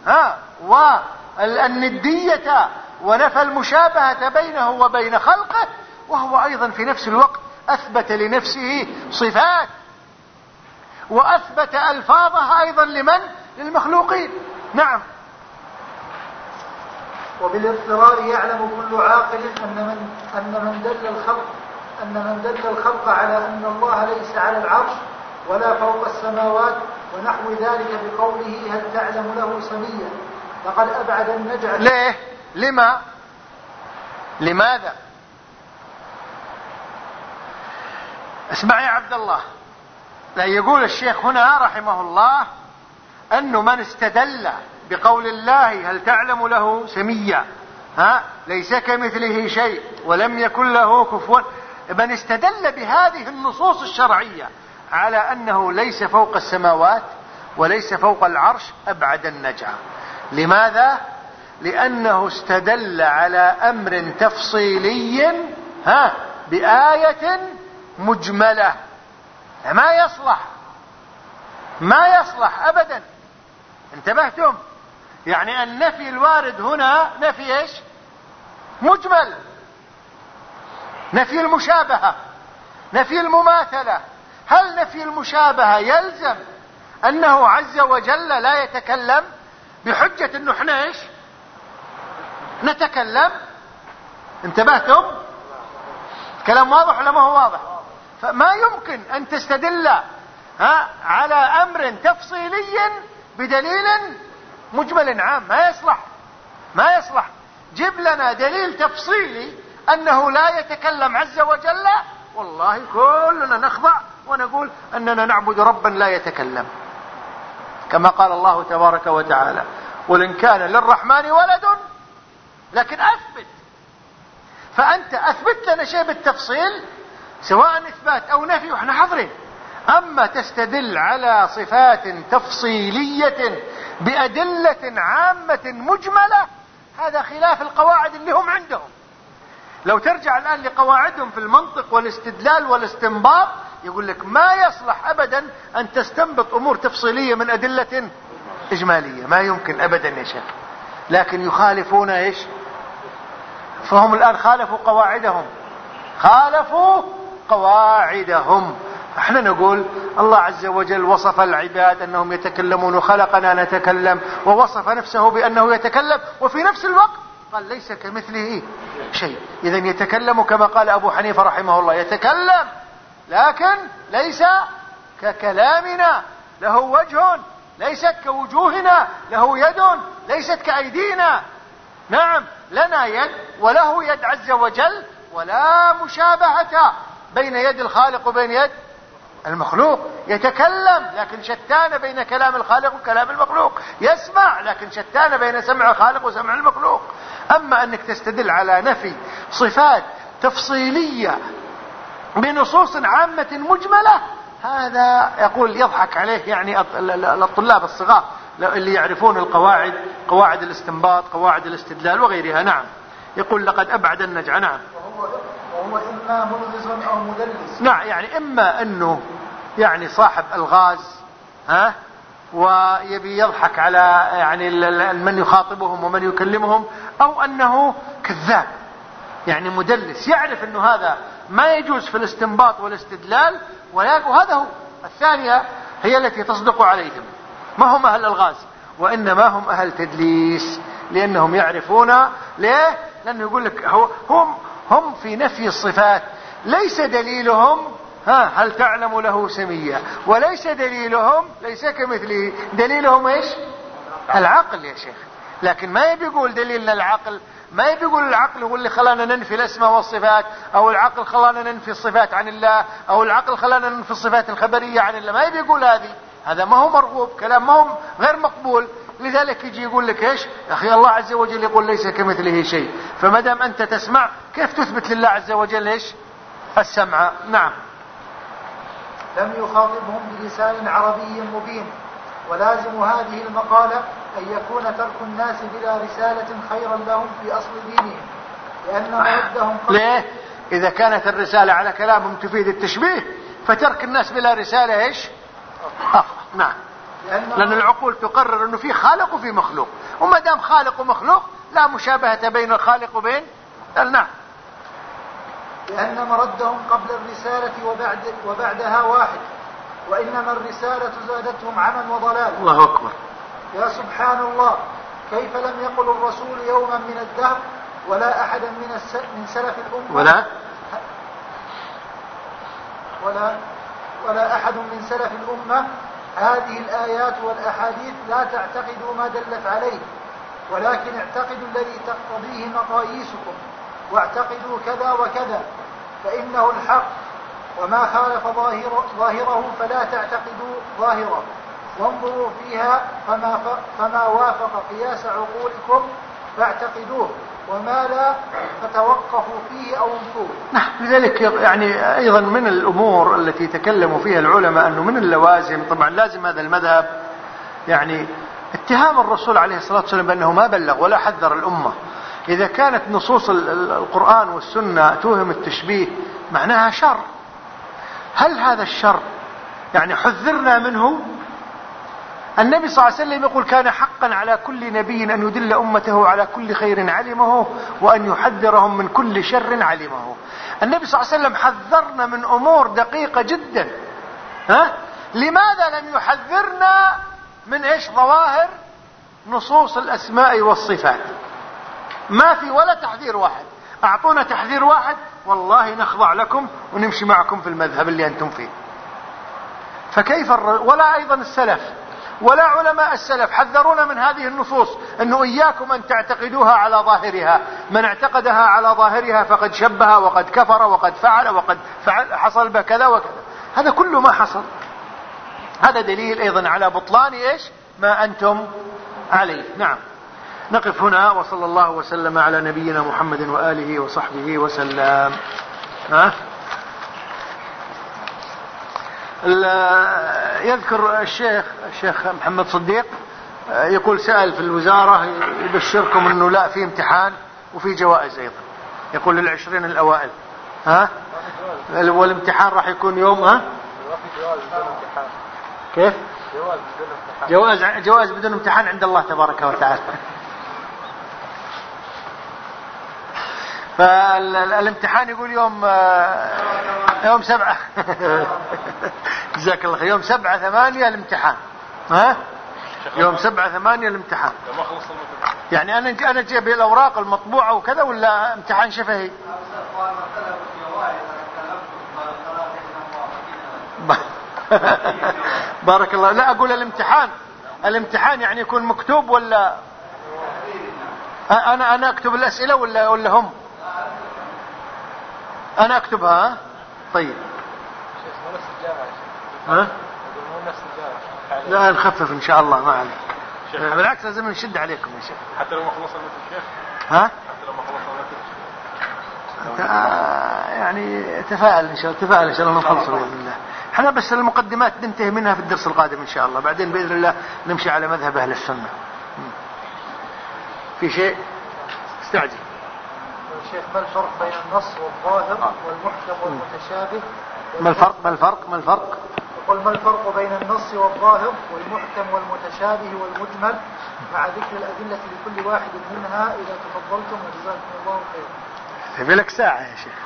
والندية ونفى المشابهة بينه وبين خلقه، وهو أيضا في نفس الوقت أثبت لنفسه صفات وأثبت ألفاظها أيضا لمن؟ للمخلوقين. نعم. وبالاضطرار يعلم كل عاقل أن من دل الخلق على أن الله ليس على العرش ولا فوق السماوات ونحو ذلك بقوله هل تعلم له سميا لقد أبعد النجع. ليه؟ لماذا؟ اسمع يا عبد الله، لا يقول الشيخ هنا رحمه الله أنه من استدل بقول الله هل تعلم له سميا ليس كمثله شيء ولم يكن له كفوا، من استدل بهذه النصوص الشرعية على أنه ليس فوق السماوات وليس فوق العرش أبعد النجع. لماذا؟ لأنه استدل على أمر تفصيلي بآية مجملة، ما يصلح أبدا. انتبهتم؟ يعني النفي الوارد هنا نفي ايش؟ مجمل، نفي المشابهة، نفي المماثلة. هل نفي المشابهة يلزم أنه عز وجل لا يتكلم بحجة أنه احنا ايش نتكلم؟ انتبهتم؟ كلام واضح ولا ما هو واضح؟ فما يمكن أن تستدل على أمر تفصيلي بدليل مجمل عام، ما يصلح. جيب لنا دليل تفصيلي أنه لا يتكلم عز وجل، والله كلنا نخضع ونقول أننا نعبد ربا لا يتكلم، كما قال الله تبارك وتعالى قل إن كان للرحمن ولد. لكن أثبت، فأنت أثبت لنا شيء بالتفصيل سواء إثبات أو نفي وإحنا حاضرين. أما تستدل على صفات تفصيلية بأدلة عامة مجملة، هذا خلاف القواعد اللي هم عندهم. لو ترجع الآن لقواعدهم في المنطق والاستدلال والاستنباط، يقول لك ما يصلح أبدا أن تستنبط أمور تفصيلية من أدلة إجمالية، ما يمكن أبدا يا شيخ. لكن يخالفون إيش؟ فهم الآن خالفوا قواعدهم. احنا نقول الله عز وجل وصف العباد أنهم يتكلمون وخلقنا نتكلم، ووصف نفسه بأنه يتكلم، وفي نفس الوقت قال ليس كمثله شيء. إذن يتكلم كما قال أبو حنيفة رحمه الله، يتكلم لكن ليس ككلامنا، له وجه ليست كوجوهنا، له يد ليست كأيدينا. نعم، لنا يد وله يد عز وجل، ولا مشابهة بين يد الخالق وبين يد المخلوق. يتكلم لكن شتان بين كلام الخالق وكلام المخلوق، يسمع لكن شتان بين سمع الخالق وسمع المخلوق. أما أنك تستدل على نفي صفات تفصيلية بنصوص عامة مجملة، هذا يقول يضحك عليه يعني الطلاب الصغار اللي يعرفون القواعد، قواعد الاستنباط، قواعد الاستدلال وغيرها. نعم، يقول لقد أبعد النجع. نعم، وهو إما ملغز أو مدلس. نعم، يعني إما أنه يعني صاحب الغاز ويبي يضحك على يعني من يخاطبهم ومن يكلمهم، أو أنه كذاب يعني مدلس، يعرف أنه هذا ما يجوز في الاستنباط والاستدلال، وهذا هو. الثانية هي التي تصدق عليهم، ما هم أهل الغاز وإنما هم أهل تدليس، لأنهم يعرفون. ليه؟ لأنه يقول لك هم في نفي الصفات ليس دليلهم هل تعلم له سميا، وليس دليلهم ليس كمثله، دليلهم ايش؟ العقل يا شيخ. لكن ما يبي يقول دليلنا العقل، ما يبي يقول العقل هو اللي خلانا ننفي الاسماء والصفات، او العقل خلانا ننفي الصفات عن الله، او العقل خلانا ننفي الصفات الخبرية عن الله. ما يبي يقول هذا ما هو مرغوب، كلام ما هو غير مقبول. لذلك يجي يقول لك ايش يا اخي؟ الله عز وجل يقول ليس كمثله شيء، فما دام انت تسمع كيف تثبت لله عز وجل ايش؟ السمع. نعم. لم يخاطبهم بلسان عربي مبين، ولازم هذه المقالة أن يكون ترك الناس بلا رسالة خيرا لهم في أصل دينهم، لأن ردهم ليه؟ إذا كانت الرسالة على كلامهم تفيد التشبيه، فترك الناس بلا رسالة ايش؟ نعم، لأن العقول تقرر أنه في خالق وفي مخلوق، وما دام خالق ومخلوق لا مشابهة بين الخالق وبين نعم، لأن مردهم قبل الرسالة وبعدها واحد، وإنما الرسالة زادتهم عمى وضلال. الله أكبر. يا سبحان الله، كيف لم يقل الرسول يوما من الدهر ولا أحدا من سلف الأمة ولا أحد من سلف الأمة هذه الآيات والأحاديث لا تعتقدوا ما دلت عليه، ولكن اعتقدوا الذي تقتضيه مقاييسكم، واعتقدوا كذا وكذا فإنه الحق، وما خالف ظاهره فلا تعتقدوا ظاهره، وانظروا فيها فما وافق قياس عقولكم فاعتقدوه، وما لا فتوقفوا فيه أو انظروا. نعم. لذلك يعني أيضا من الأمور التي تكلموا فيها العلماء أنه من اللوازم، طبعا لازم هذا المذهب يعني اتهام الرسول عليه الصلاة والسلام بأنه ما بلغ ولا حذر الأمة. إذا كانت نصوص القرآن والسنة توهم التشبيه معناها شر. هل هذا الشر يعني حذرنا منه؟ النبي صلى الله عليه وسلم يقول كان حقا على كل نبي أن يدل أمته على كل خير علمه وأن يحذرهم من كل شر علمه. النبي صلى الله عليه وسلم حذرنا من أمور دقيقة جدا. لماذا لم يحذرنا من ظواهر نصوص الأسماء والصفات؟ ما في ولا تحذير واحد. أعطونا تحذير واحد والله نخضع لكم ونمشي معكم في المذهب اللي أنتم فيه. فكيف ولا أيضا السلف ولا علماء السلف حذرونا من هذه النصوص أنه إياكم أن تعتقدوها على ظاهرها، من اعتقدها على ظاهرها فقد شبه وقد كفر وقد فعل حصل به كذا وكذا. هذا كله ما حصل. هذا دليل أيضا على بطلان ما أنتم عليه. نعم. نقف هنا، وصلى الله وسلم على نبينا محمد وآله وصحبه وسلم. يذكر الشيخ محمد صديق يقول سأل في الوزارة يبشركم أنه لا في امتحان وفي جوائز أيضا، يقول لل20 الأوائل. والامتحان راح يكون يوم كيف؟ جوائز بدون امتحان عند الله تبارك وتعالى. فالامتحان يقول يوم 7 جزاك الله خير، يوم 7/8 الامتحان. يوم 7/8 الامتحان. يعني أنا جايب الأوراق المطبوعة وكذا ولا امتحان شفهي؟ بارك الله. لا أقول الامتحان يعني يكون مكتوب ولا أنا أكتب الأسئلة ولا هم؟ أنا أكتبها. طيب. لا نخفف إن شاء الله، ما عليك. بالعكس لازم نشد عليكم يا شيخ. حتى لو ما خلصنا مثل الشيخ. حتى لو ما خلصنا مثل يعني تفاعل إن شاء الله نخلص بإذن الله. احنا بس المقدمات ننتهي منها في الدرس القادم إن شاء الله، بعدين بإذن الله نمشي على مذهب أهل السنة. في شيء استعجل. الشيخ ما الفرق بين النص والظاهر والمحكم والمتشابه؟ ما الفرق؟ يقول ما الفرق بين النص والظاهر والمحكم والمتشابه والمجمل مع ذكر الأدلة لكل واحد منها إذا تفضلتم وجزاكم الله خير. تبي لك ساعة يا شيخ.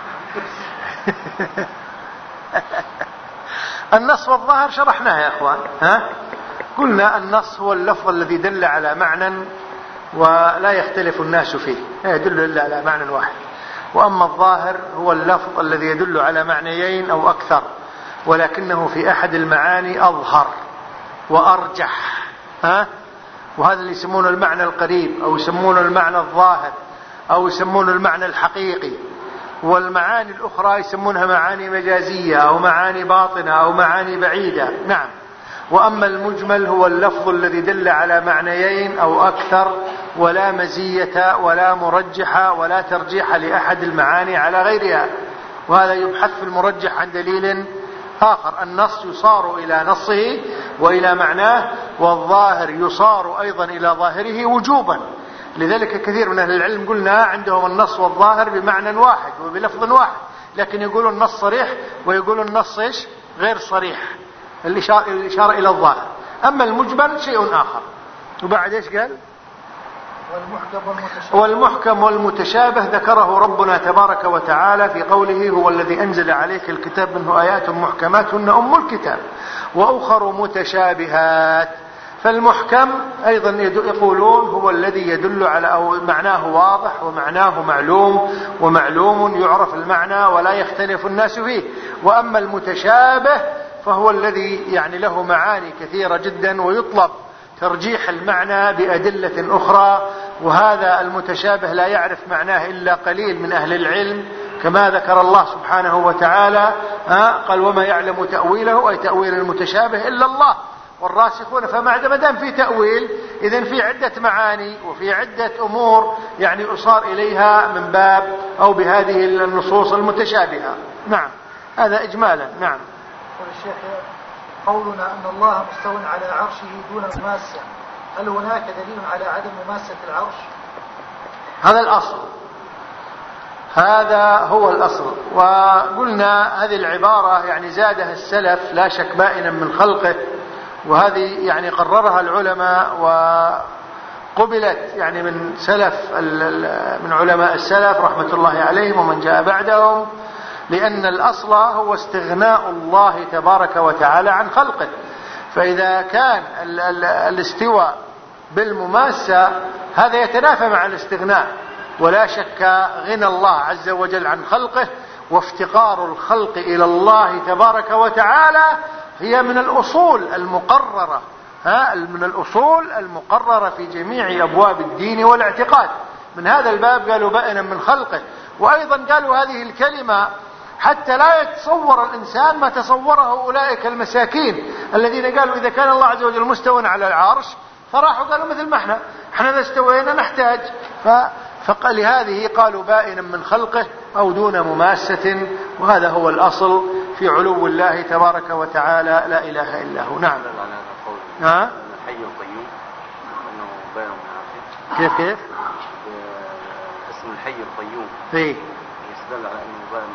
النص والظاهر شرحناه يا أخوان. قلنا النص هو اللفظ الذي دل على معنى ولا يختلف الناس فيه، يدل إلا على معنى واحد. وأما الظاهر هو اللفظ الذي يدل على معنيين أو أكثر، ولكنه في أحد المعاني أظهر وأرجح. وهذا اللي يسمونه المعنى القريب، أو يسمونه المعنى الظاهر، أو يسمونه المعنى الحقيقي. والمعاني الأخرى يسمونها معاني مجازية أو معاني باطنة أو معاني بعيدة. نعم. وأما المجمل هو اللفظ الذي دل على معنيين أو أكثر، ولا مزية ولا مرجحة ولا ترجيح لأحد المعاني على غيرها. وهذا يبحث في المرجح عن دليل آخر. النص يصار إلى نصه وإلى معناه، والظاهر يصار أيضا إلى ظاهره وجوبا. لذلك كثير من أهل العلم قلنا عندهم النص والظاهر بمعنى واحد وبلفظ واحد، لكن يقولون النص صريح ويقولون النص غير صريح، الإشارة إلى الظاهر. أما المجمل شيء آخر. وبعد إيش قال؟ والمحكم والمتشابه ذكره ربنا تبارك وتعالى في قوله هو الذي أنزل عليك الكتاب منه آيات محكمات هن أم الكتاب وأخر متشابهات. فالمحكم أيضا يقولون هو الذي يدل على أو معناه واضح ومعناه معلوم، ومعلوم يعرف المعنى ولا يختلف الناس فيه. وأما المتشابه فهو الذي يعني له معاني كثيرة جدا، ويطلب ترجيح المعنى بأدلة أخرى، وهذا المتشابه لا يعرف معناه إلا قليل من أهل العلم، كما ذكر الله سبحانه وتعالى قال وما يعلم تأويله أي تأويل المتشابه إلا الله والراسخون. فما دام في تأويل إذن في عدة معاني وفي عدة أمور يعني أصار إليها من باب أو بهذه النصوص المتشابهة. نعم هذا إجمالا. نعم. والشيخ قولنا أن الله مستو على عرشه دون مماسة، هل هناك دليل على عدم مماسة العرش؟ هذا الأصل، هذا هو الأصل. وقلنا هذه العبارة يعني زادها السلف لا شك بائنا من خلقه، وهذه يعني قررها العلماء وقبلت يعني من سلف من علماء السلف رحمة الله عليهم ومن جاء بعدهم، لأن الأصل هو استغناء الله تبارك وتعالى عن خلقه. فإذا كان الاستواء بالمماسة هذا يتنافى مع الاستغناء، ولا شك غنى الله عز وجل عن خلقه وافتقار الخلق إلى الله تبارك وتعالى هي من الأصول المقررة من الأصول المقررة في جميع أبواب الدين والاعتقاد. من هذا الباب قالوا بائنا من خلقه. وأيضا قالوا هذه الكلمة حتى لا يتصور الإنسان ما تصوره أولئك المساكين الذين قالوا إذا كان الله عز وجل مستوى على العرش، فراحوا قالوا مثل ما احنا إذا استوينا نحتاج. فلهذه قالوا بائنا من خلقه أو دون مماسة، وهذا هو الأصل في علو الله تبارك وتعالى لا إله إلا هو. نعم. الحي القيوم أنه بائن من عرشه. كيف اسم الحي القيوم يستدل على أنه بائن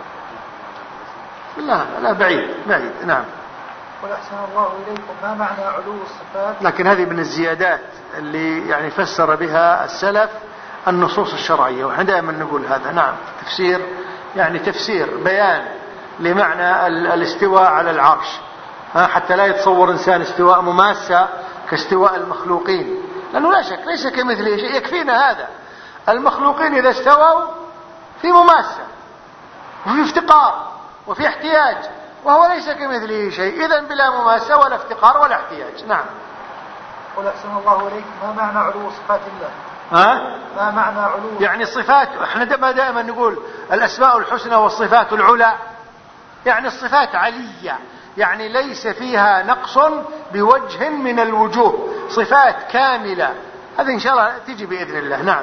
من عرشه. لا بعيد. نعم. والأحسن الله إليكم، ما معنى علو الصفات؟ لكن هذه من الزيادات اللي يعني فسر بها السلف النصوص الشرعية، ونحن دائما نقول هذا. نعم تفسير يعني تفسير بيان لمعنى الاستواء على العرش، حتى لا يتصور إنسان استواء مماسة كاستواء المخلوقين، لأنه لا شك ليس كمثله شيء. يكفينا هذا، المخلوقين إذا استووا في مماسة وفي افتقار وفي احتياج، وهو ليس كمثله شيء، إذن بلا مماسة ولا افتقار ولا احتياج. نعم. قل أحسن الله إليكم، ما معنى علو صفات الله؟ ما معنى علو؟ يعني الصفات، احنا دائما نقول الأسماء الحسنى والصفات العلى، يعني الصفات علية، يعني ليس فيها نقص بوجه من الوجوه، صفات كاملة. هذا إن شاء الله تيجي بإذن الله. نعم.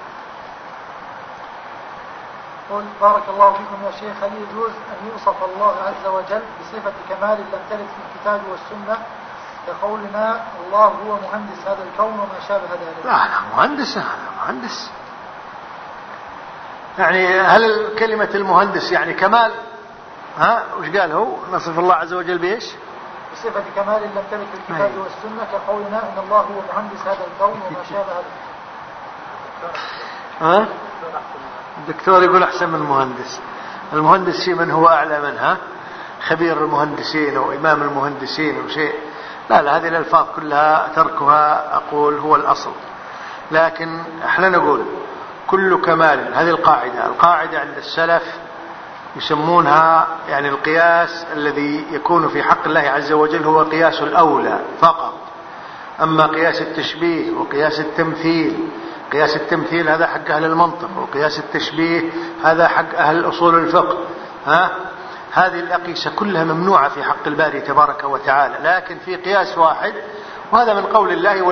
قل بارك الله فيكم يا شيخ، هل يجوز أن يوصف الله عز وجل بصفة كمال لم ترد في الكتاب والسنة، كقولنا الله هو مهندس هذا الكون وما شابه ذلك؟ لا مهندس. يعني هل كلمة المهندس يعني كمال؟ وش قال هو؟ نصف الله عز وجل بإيش؟ بصفة كمال لم ترد في الكتاب والسنة، كقولنا إن الله هو مهندس هذا الكون وما شابه ذلك. الدكتور يقول أحسن من المهندس. المهندس شيء من هو أعلى منها، خبير المهندسين وإمام المهندسين وشيء. لا هذه الألفاظ كلها تركها أقول هو الأصل. لكن احنا نقول كل كمال، هذه القاعدة عند السلف يسمونها يعني القياس الذي يكون في حق الله عز وجل هو قياس الأولى فقط. أما قياس التشبيه وقياس التمثيل، قياس التمثيل هذا حق أهل المنطق، وقياس التشبيه هذا حق أهل أصول الفقه. هذه الأقيسة كلها ممنوعة في حق الباري تبارك وتعالى، لكن في قياس واحد، وهذا من قول الله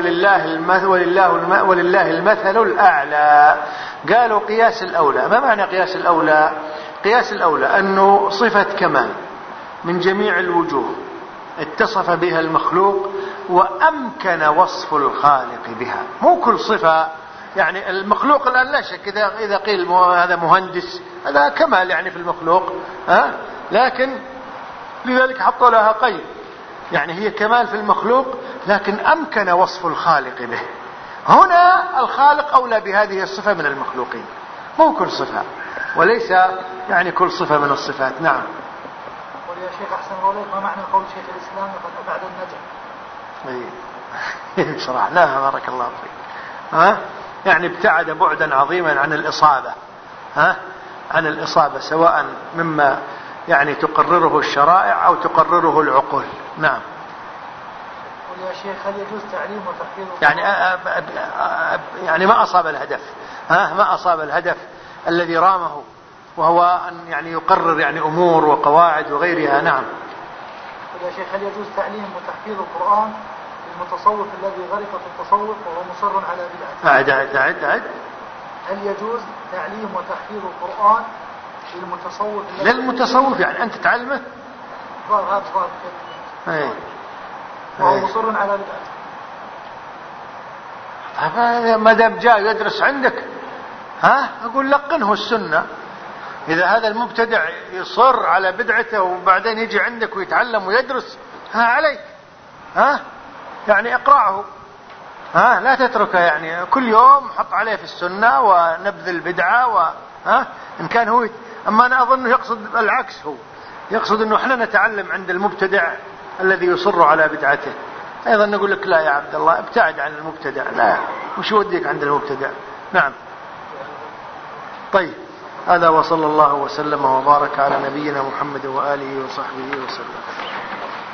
ولله المثل الأعلى. قالوا قياس الأولى. ما معنى قياس الأولى؟ قياس الأولى أنه صفة كمال من جميع الوجوه اتصف بها المخلوق وأمكن وصف الخالق بها. مو كل صفة، يعني المخلوق الآن لا شك إذا قيل هذا مهندس هذا كمال يعني في المخلوق، لكن لذلك حطوا لها قيد، يعني هي كمال في المخلوق لكن أمكن وصف الخالق به. هنا الخالق أولى بهذه الصفة من المخلوقين، مو كل صفة، وليس يعني كل صفة من الصفات. نعم. قل يا شيخ أحسن الله عليك، ما معنى قول شيخ الإسلام بعد النجم؟ شرحناها بارك الله فيك. يعني ابتعد بعدا عظيما عن الإصابة، عن الإصابة، سواء مما يعني تقرره الشرائع أو تقرره العقول. نعم. يا شيخ هل يجوز تعليم وتحفيظ يعني ما أصاب الهدف، ما أصاب الهدف الذي رامه، وهو أن يعني يقرر يعني أمور وقواعد وغيرها. نعم. يا شيخ هل يجوز تعليم وتحفيظ القرآن للمتصوف الذي غرق في التصوف وهو مصر على بدعته؟ أعد. هل يجوز تعليم وتحفيظ القرآن للمتصوف يعني أنت تعلمه؟ وهو مصر على بدعته. ما دام جاء يدرس عندك أقول لقنه السنة. إذا هذا المبتدع يصر على بدعته وبعدين يجي عندك ويتعلم ويدرس، عليك يعني اقرأه، لا تتركه، يعني كل يوم حط عليه في السنة ونبذ البدعة إن كان هو. أما أنا أظنه يقصد العكس، هو يقصد أنه احنا نتعلم عند المبتدع الذي يصر على بدعته. أيضا نقول لك لا يا عبد الله ابتعد عن المبتدع، لا، وش يوديك عند المبتدع. نعم. طيب، هذا وصلى الله وسلم وبارك على نبينا محمد وآله وصحبه وسلم.